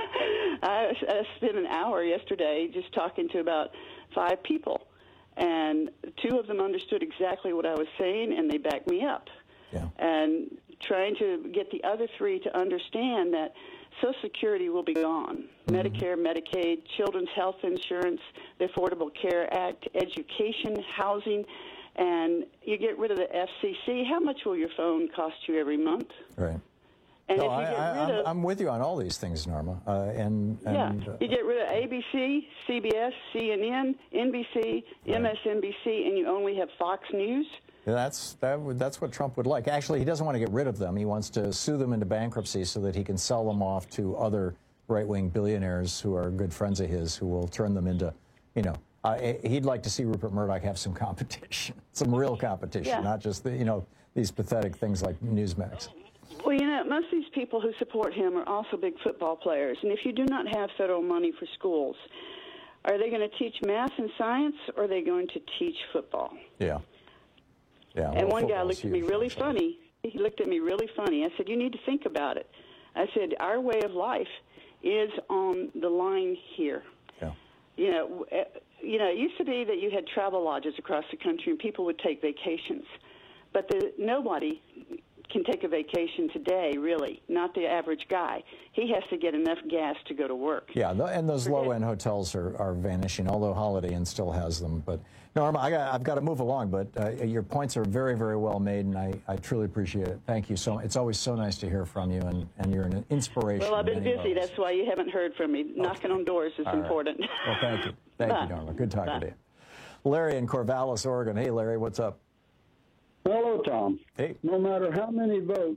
I, I spent an hour yesterday just talking to about five people, and two of them understood exactly what I was saying, and they backed me up. Yeah. And trying to get the other three to understand that Social Security will be gone. Mm-hmm. Medicare, Medicaid, Children's Health Insurance, the Affordable Care Act, education, housing, and you get rid of the F C C. How much will your phone cost you every month? Right. And no, if you I, get I, rid I'm, of, I'm with you on all these things, Norma. Uh, and, yeah, and uh, you get rid of A B C, C B S, C N N, N B C, right. M S N B C, and you only have Fox News. That's that, that's what Trump would like. Actually, he doesn't want to get rid of them. He wants to sue them into bankruptcy so that he can sell them off to other right-wing billionaires who are good friends of his, who will turn them into, you know, uh, he'd like to see Rupert Murdoch have some competition, some real competition, Yeah. not just the, you know, these pathetic things like Newsmax. Well, you know, most of these people who support him are also big football players. And if you do not have federal money for schools, are they going to teach math and science, or are they going to teach football? Yeah. Yeah. And well, one guy football's looked at me huge, really actually. funny. He looked at me really funny. I said, you need to think about it. I said, our way of life is on the line here. Yeah. You know, eh, you know, it used to be that you had travel lodges across the country and people would take vacations. But the, nobody can take a vacation today, really, not the average guy. He has to get enough gas to go to work. Yeah, th- and those Forget- low-end hotels are, are vanishing, although Holiday Inn still has them. But, Norma, I got, I've got to move along, but uh, your points are very, very well made, and I, I truly appreciate it. Thank you so much. It's always so nice to hear from you, and, and you're an inspiration. Well, I've been in many busy. ways. That's why you haven't heard from me. Knocking on doors is All right. important. Well, thank you. Thank Bye. you, Norma. Good talking Bye. to you. Larry in Corvallis, Oregon. Hey, Larry, what's up? Hello, Tom. Hey. No matter how many votes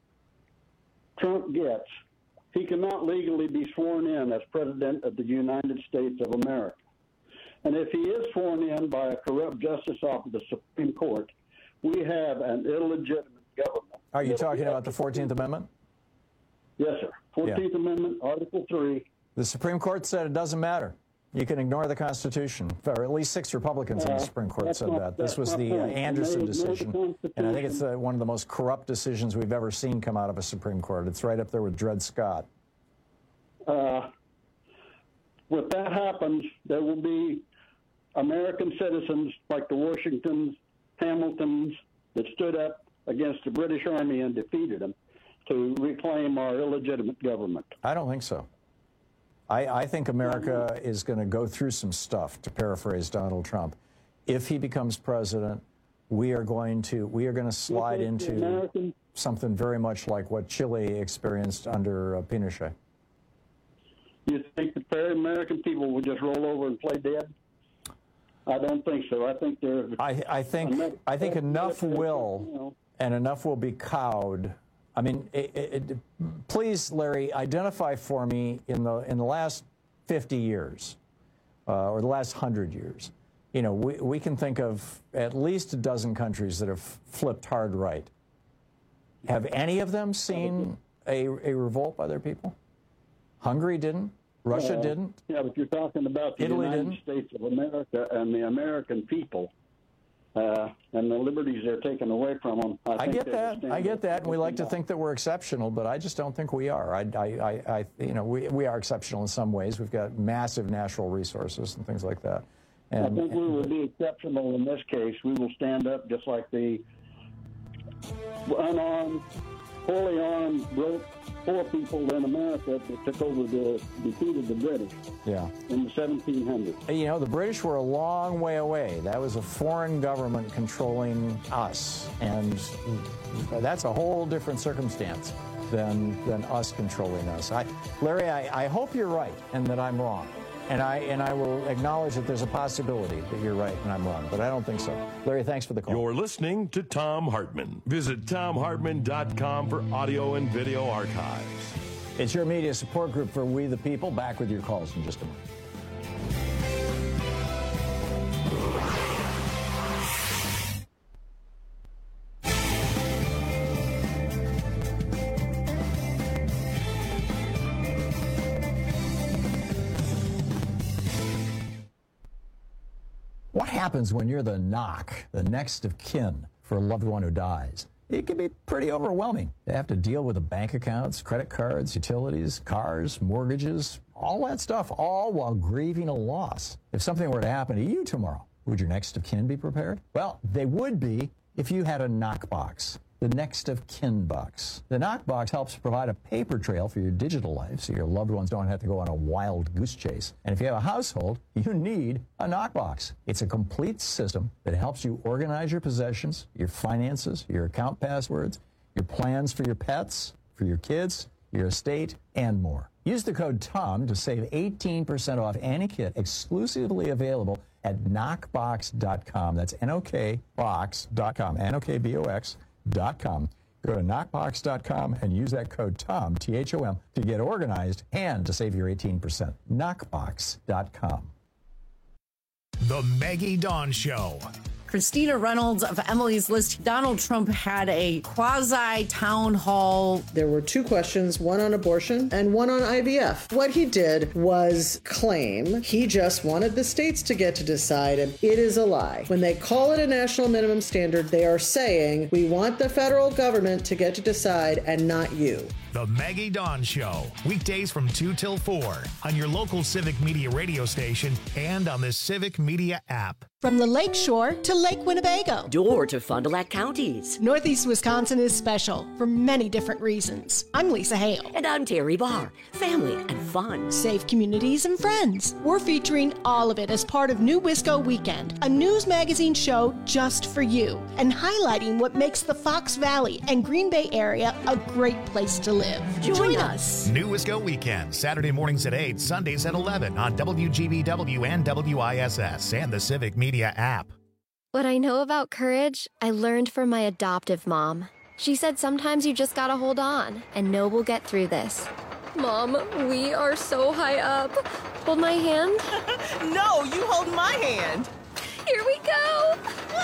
Trump gets, he cannot legally be sworn in as President of the United States of America. And if he is sworn in by a corrupt justice of the Supreme Court, we have an illegitimate government. Are you talking about the fourteenth Amendment? Yes, sir. fourteenth Yeah. Amendment, Article three. The Supreme Court said it doesn't matter. You can ignore the Constitution. Or at least six Republicans in Uh, the Supreme Court that's said not- that. This that's was my the uh, point. Anderson And they ignore the decision, and I think it's Constitution. uh, one of the most corrupt decisions we've ever seen come out of a Supreme Court. It's right up there with Dred Scott. Uh, if that happens, there will be American citizens like the Washingtons, Hamiltons, that stood up against the British Army and defeated them to reclaim our illegitimate government. I don't think so. I, I think America is going to go through some stuff, to paraphrase Donald Trump. If he becomes president, we are going to we are going to slide You think the into American- something very much like what Chile experienced under uh, Pinochet. You think the fair American people will just roll over and play dead? I don't think so. I think there. I, I think enough- I think enough you will know, and enough will be cowed. I mean, it, it, it, please, Larry, identify for me in the in the last fifty years uh, or the last hundred years. You know, we we can think of at least a dozen countries that have flipped hard right. Have any of them seen a, a revolt by their people? Hungary didn't. Russia uh, didn't. Yeah, but you're talking about the Italy United didn't. States of America and the American people. Uh, and the liberties they're taken away from them. I, I think get they that. stand I get up that. And we like to for think that we're exceptional, but I just don't think we are. I, I, I, I you know, we, we are exceptional in some ways. We've got massive natural resources and things like that. And, I think we will be exceptional in this case. We will stand up just like the unarmed, fully armed, broke poor people in America that took over the, defeated the British yeah. in the seventeen hundreds. You know, the British were a long way away. That was a foreign government controlling us. And that's a whole different circumstance than, than us controlling us. I, Larry, I, I hope you're right and that I'm wrong. And I, and I will acknowledge that there's a possibility that you're right and I'm wrong, but I don't think so. Larry, thanks for the call. You're listening to Thom Hartmann. Visit Thom Hartmann dot com for audio and video archives. It's your media support group for We the People. Back with your calls in just a moment. What happens when you're the knock, the next of kin for a loved one who dies? It can be pretty overwhelming. They have to deal with the bank accounts, credit cards, utilities, cars, mortgages, all that stuff, all while grieving a loss. If something were to happen to you tomorrow, would your next of kin be prepared? Well, they would be if you had a knockbox. The next of kin box. The knockbox helps provide a paper trail for your digital life so your loved ones don't have to go on a wild goose chase. And if you have a household, you need a knockbox. It's a complete system that helps you organize your possessions, your finances, your account passwords, your plans for your pets, for your kids, your estate, and more. Use the code TOM to save eighteen percent off any kit exclusively available at knockbox dot com. That's N O K box dot com. N O K B O X dot com. Go to knockbox dot com and use that code TOM, T H O M, to get organized and to save your eighteen percent. knockbox dot com. The Maggie Dawn Show. Christina Reynolds of Emily's List. Donald Trump had a quasi town hall. There were two questions, one on abortion and one on I V F. What he did was claim he just wanted the states to get to decide, and it is a lie. When they call it a national minimum standard, they are saying we want the federal government to get to decide and not you. The Maggie Dawn Show, weekdays from two till four on your local Civic Media radio station and on the Civic Media app. From the Lake Shore to Lake Winnebago. Door to Fond du Lac counties. Northeast Wisconsin is special for many different reasons. I'm Lisa Hale. And I'm Terry Barr. Family and fun. Safe communities and friends. We're featuring all of it as part of New Wisco Weekend, a news magazine show just for you, and highlighting what makes the Fox Valley and Green Bay area a great place to live. Join, Join us. New Wisco Weekend, Saturday mornings at eight, Sundays at eleven on W G B W and W I S S and the Civic Media app. What I know about courage, I learned from my adoptive mom. She said sometimes you just gotta hold on and know we'll get through this. Mom, we are so high up. Hold my hand. No, you hold my hand. Here we go.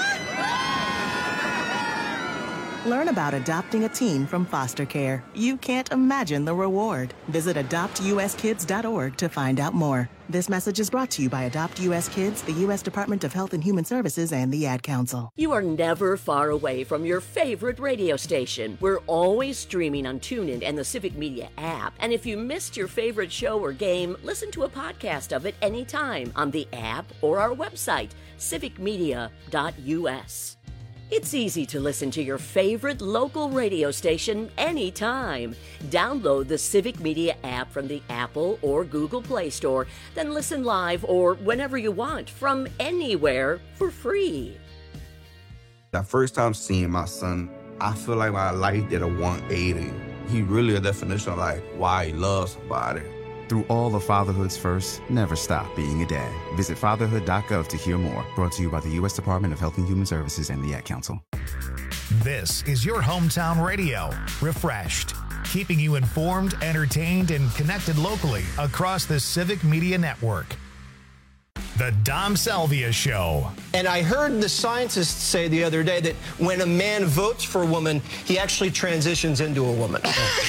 Learn about adopting a teen from foster care. You can't imagine the reward. Visit adopt u s kids dot org to find out more. This message is brought to you by Adopt U S Kids, the U S Department of Health and Human Services, and the Ad Council. You are never far away from your favorite radio station. We're always streaming on TuneIn and the Civic Media app. And if you missed your favorite show or game, listen to a podcast of it anytime on the app or our website, civic media dot u s. It's easy to listen to your favorite local radio station anytime. Download the Civic Media app from the Apple or Google Play Store, then listen live or whenever you want from anywhere for free. The first time seeing my son, I feel like my life did a one eighty. He really a definition of like why he loves somebody. Through all of fatherhood's first, never stop being a dad. Visit fatherhood dot gov to hear more. Brought to you by the U S Department of Health and Human Services and the Ad Council. This is your hometown radio, refreshed, keeping you informed, entertained, and connected locally across the Civic Media Network. The Dom Salvia Show. And I heard the scientists say the other day that when a man votes for a woman, he actually transitions into a woman.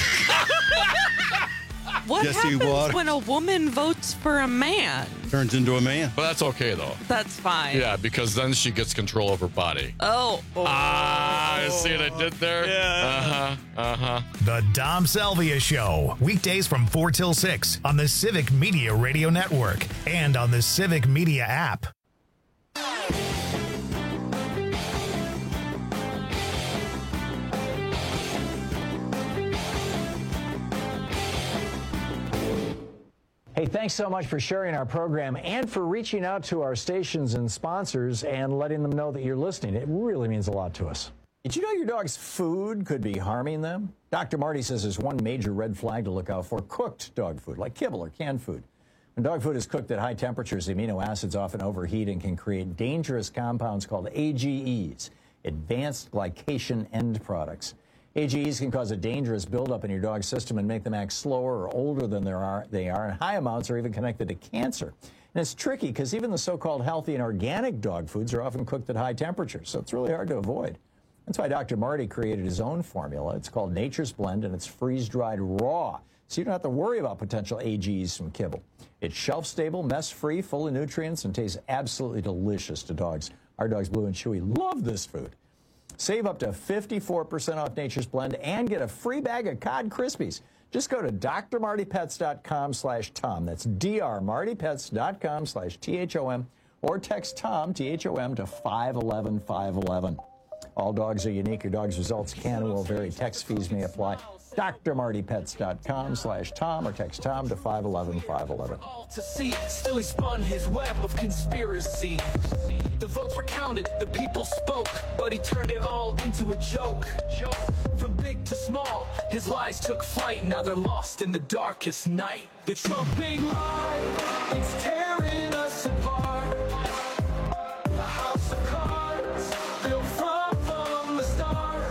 What Jesse happens Water. when a woman votes for a man? Turns into a man. But that's okay, though. That's fine. Yeah, because then she gets control of her body. Oh. oh. Ah, you see what I did there? Yeah. Uh-huh, uh-huh. The Dom Salvia Show. Weekdays from four till six on the Civic Media Radio Network and on the Civic Media app. Hey, thanks so much for sharing our program and for reaching out to our stations and sponsors and letting them know that you're listening. It really means a lot to us. Did you know your dog's food could be harming them? Doctor Marty says there's one major red flag to look out for: cooked dog food, like kibble or canned food. When dog food is cooked at high temperatures, the amino acids often overheat and can create dangerous compounds called A G Es, advanced glycation end products. A G Es can cause a dangerous buildup in your dog's system and make them act slower or older than they are, they are, and high amounts are even connected to cancer. And it's tricky because even the so-called healthy and organic dog foods are often cooked at high temperatures, so it's really hard to avoid. That's why Doctor Marty created his own formula. It's called Nature's Blend, and it's freeze-dried raw, so you don't have to worry about potential A G Es from kibble. It's shelf-stable, mess-free, full of nutrients, and tastes absolutely delicious to dogs. Our dogs, Blue and Chewy, love this food. Save up to fifty-four percent off Nature's Blend and get a free bag of Cod Krispies. Just go to d r marty pets dot com slash tom. That's d r marty pets dot com slash T H O M or text Tom, T H O M, to five one one five one one. All dogs are unique. Your dog's results can and will vary. Text fees may apply. d r marty pets dot com slash Tom or text Tom to five one one five one one. To see, still he spun his web of conspiracy. The votes were counted, the people spoke, but he turned it all into a joke. From big to small, his lies took flight. Now they're lost in the darkest night. The Trump big lie, it's tearing us apart. A house of cards, built from, from the start.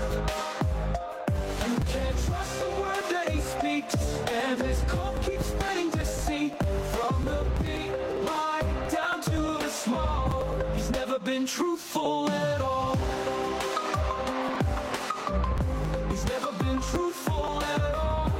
You can't trust the word that he speaks, and his code keeps spreading deceit. From the big lie down to the small, he's never been truthful at all. He's never been truthful at all.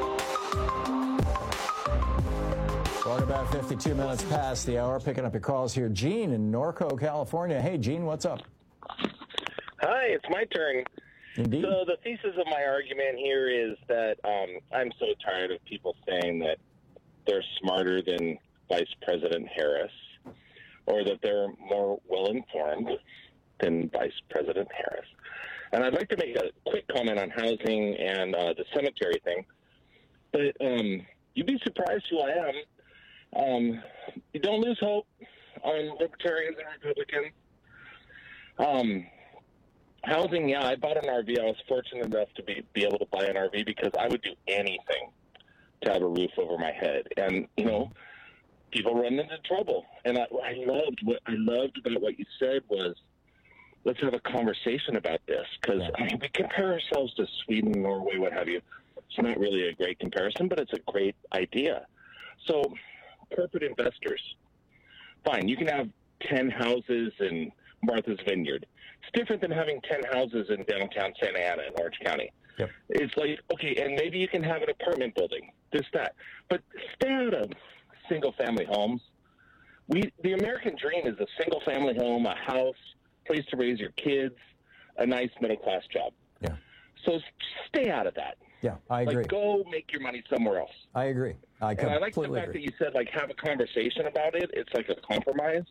Well, about fifty-two minutes past the hour. Picking up your calls here. Gene in Norco, California. Hey, Gene, what's up? Hi, it's my turn. Indeed. So the thesis of my argument here is that um, I'm so tired of people saying that they're smarter than Vice President Harris, or that they're more well-informed than Vice President Harris. And I'd like to make a quick comment on housing and uh, the cemetery thing. But um, you'd be surprised who I am. Um, you don't lose hope on libertarians and Republicans. Um, housing, yeah, I bought an R V. I was fortunate enough to be, be able to buy an R V because I would do anything to have a roof over my head. And, you know, people run into trouble. And I, I loved what I loved about what you said was, let's have a conversation about this. Because, I mean, we compare ourselves to Sweden, Norway, what have you. It's not really a great comparison, but it's a great idea. So, corporate investors, fine, you can have ten houses in Martha's Vineyard. It's different than having ten houses in downtown Santa Ana in Orange County. Yep. It's like, okay, and maybe you can have an apartment building, this, that. But stay out of single-family homes. We, the American dream is a single-family home, a house, place to raise your kids, a nice middle-class job. Yeah. So stay out of that. Yeah, I agree. Like, go make your money somewhere else. I agree. I and I like the completely fact agree. that you said, like, have a conversation about it. It's like a compromise.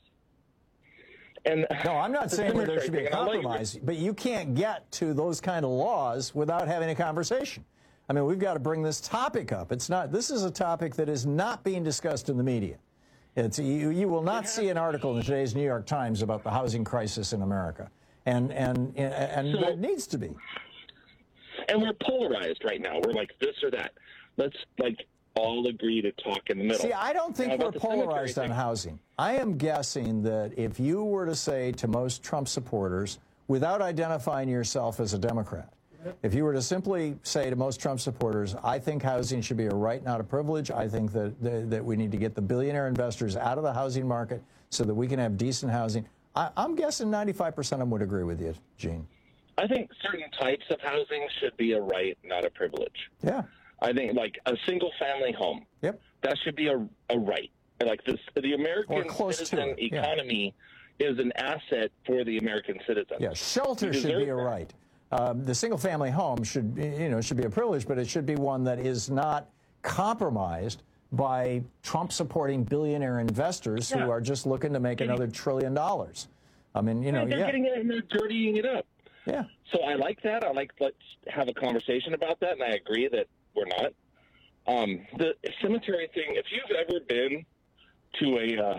And no, I'm not the saying that there cemetery should be a thing, and I like- compromise, but you can't get to those kind of laws without having a conversation. I mean, we've got to bring this topic up. It's not. This is a topic that is not being discussed in the media. It's you. You will not see an article in today's New York Times about the housing crisis in America, and and and So- it needs to be. And we're polarized right now. We're like this or that. Let's, like, all agree to talk in the middle. See, I don't think Now, we're about the cemetery polarized on thing. housing. I am guessing that if you were to say to most Trump supporters, without identifying yourself as a Democrat, if you were to simply say to most Trump supporters, I think housing should be a right, not a privilege. I think that, that, that we need to get the billionaire investors out of the housing market so that we can have decent housing. I, I'm guessing ninety-five percent of them would agree with you, Gene. I think certain types of housing should be a right, not a privilege. Yeah. I think, like, a single-family home. Yep. That should be a, a right. Like, this, the American close to citizen it, yeah. economy is an asset for the American citizen. Yeah, shelter We should deserve be a that. right. Um, the single-family home should, be, you know, should be a privilege, but it should be one that is not compromised by Trump-supporting billionaire investors Yeah. who are just looking to make another trillion dollars. I mean, you know, Yeah, they're yeah, getting it and they're dirtying it up. yeah. So I like that. I like, let's have a conversation about that, and I agree that we're not. Um, the cemetery thing, if you've ever been to a, uh,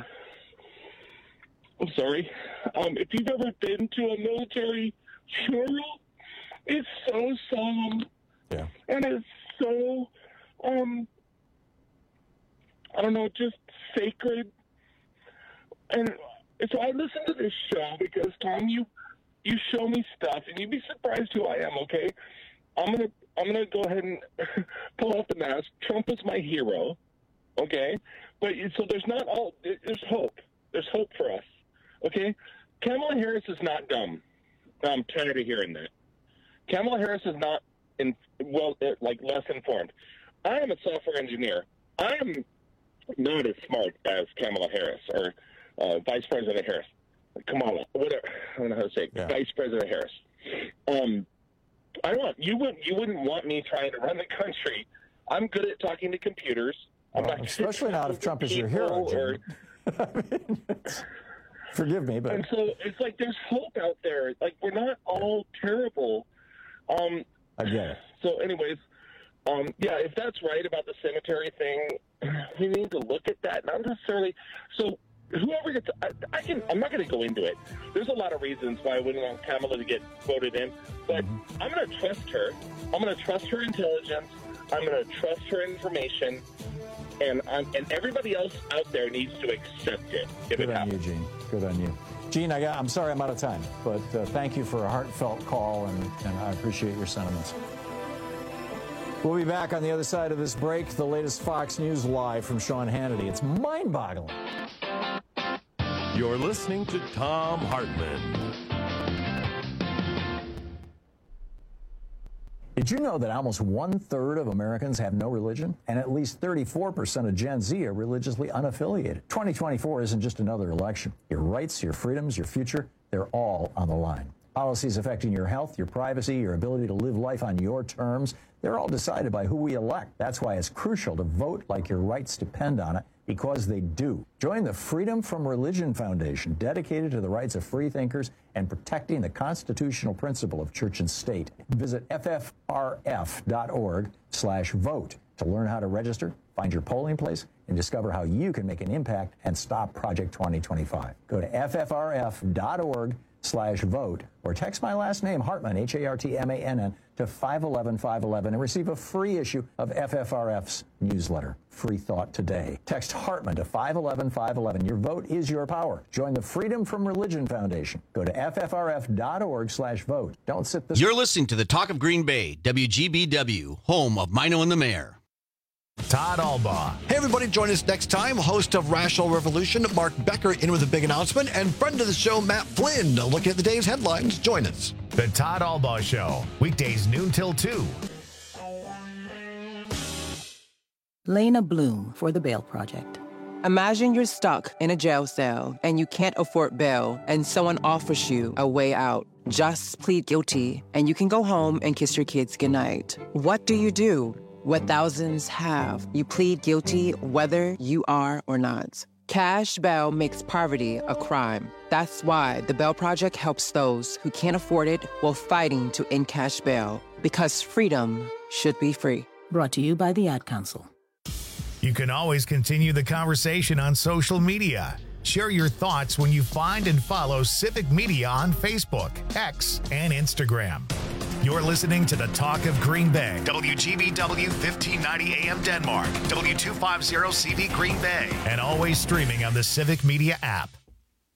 I'm sorry, um, if you've ever been to a military funeral, it's so solemn. Yeah. And it's so, um, I don't know, just sacred. And so I listen to this show because, Tom, you you show me stuff, and you'd be surprised who I am, okay? I'm gonna I'm gonna go ahead and pull off the mask. Trump is my hero, okay? But so there's not all there's hope. There's hope for us, okay? Kamala Harris is not dumb. I'm tired of hearing that. Kamala Harris is not in well like less informed. I am a software engineer. I am not as smart as Kamala Harris or uh, Vice President Harris. Kamala, whatever. I don't know how to say it. Yeah. Vice President Harris. Um, I don't want you wouldn't you wouldn't want me trying to run the country. I'm good at talking to computers. I'm Well, not especially not if Trump is your hero, or, Jim. Forgive me, but and so it's like there's hope out there. Like we're not all terrible. Um, I get it. So, anyways, um, yeah, if that's right about the cemetery thing, we need to look at that. Not necessarily. So, whoever gets, I, I can. I'm not going to go into it. There's a lot of reasons why I wouldn't want Kamala to get voted in, but Mm-hmm. I'm going to trust her. I'm going to trust her intelligence. I'm going to trust her information, and I'm, and everybody else out there needs to accept it if Good it on happens. you, Gene. Good on you. Gene, I got, I'm sorry I'm out of time, but uh, thank you for a heartfelt call, and, and I appreciate your sentiments. We'll be back on the other side of this break. The latest Fox News Live from Sean Hannity. It's mind-boggling. You're listening to Thom Hartmann. Did you know that almost one-third of Americans have no religion? And at least thirty-four percent of Gen Z are religiously unaffiliated. twenty twenty-four isn't just another election. Your rights, your freedoms, your future, they're all on the line. Policies affecting your health, your privacy, your ability to live life on your terms, they're all decided by who we elect. That's why it's crucial to vote like your rights depend on it, because they do. Join the Freedom from Religion Foundation, dedicated to the rights of free thinkers and protecting the constitutional principle of church and state. Visit F F R F dot org slash vote to learn how to register, find your polling place, and discover how you can make an impact and stop Project twenty twenty-five. Go to F F R F dot org slash vote or text my last name, Hartman, H A R T M A N N, to five one one five one one and receive a free issue of F F R F's newsletter, Free Thought Today. Text Hartman to five one one five one one. Your vote is your power. Join the Freedom from Religion Foundation. Go to F F R F dot org slash vote. Don't sit this... You're listening to the Talk of Green Bay, W G B W, home of Mino and the Mayor. Todd Albaugh. Hey, everybody, join us next time. Host of Rational Revolution, Mark Becker, in with a big announcement, and friend of the show, Matt Flynn, looking at the day's headlines. Join us. The Todd Albaugh Show, weekdays noon till two. Lena Bloom for the Bail Project. Imagine you're stuck in a jail cell and you can't afford bail, and someone offers you a way out. Just plead guilty, and you can go home and kiss your kids goodnight. What do you do? What thousands have. You plead guilty whether you are or not. Cash bail makes poverty a crime. That's why the Bail Project helps those who can't afford it while fighting to end cash bail. Because freedom should be free. Brought to you by the Ad Council. You can always continue the conversation on social media. Share your thoughts when you find and follow Civic Media on Facebook, X, and Instagram. You're listening to the Talk of Green Bay, W G B W fifteen ninety A M Denmark, W two fifty C B Green Bay, and always streaming on the Civic Media app.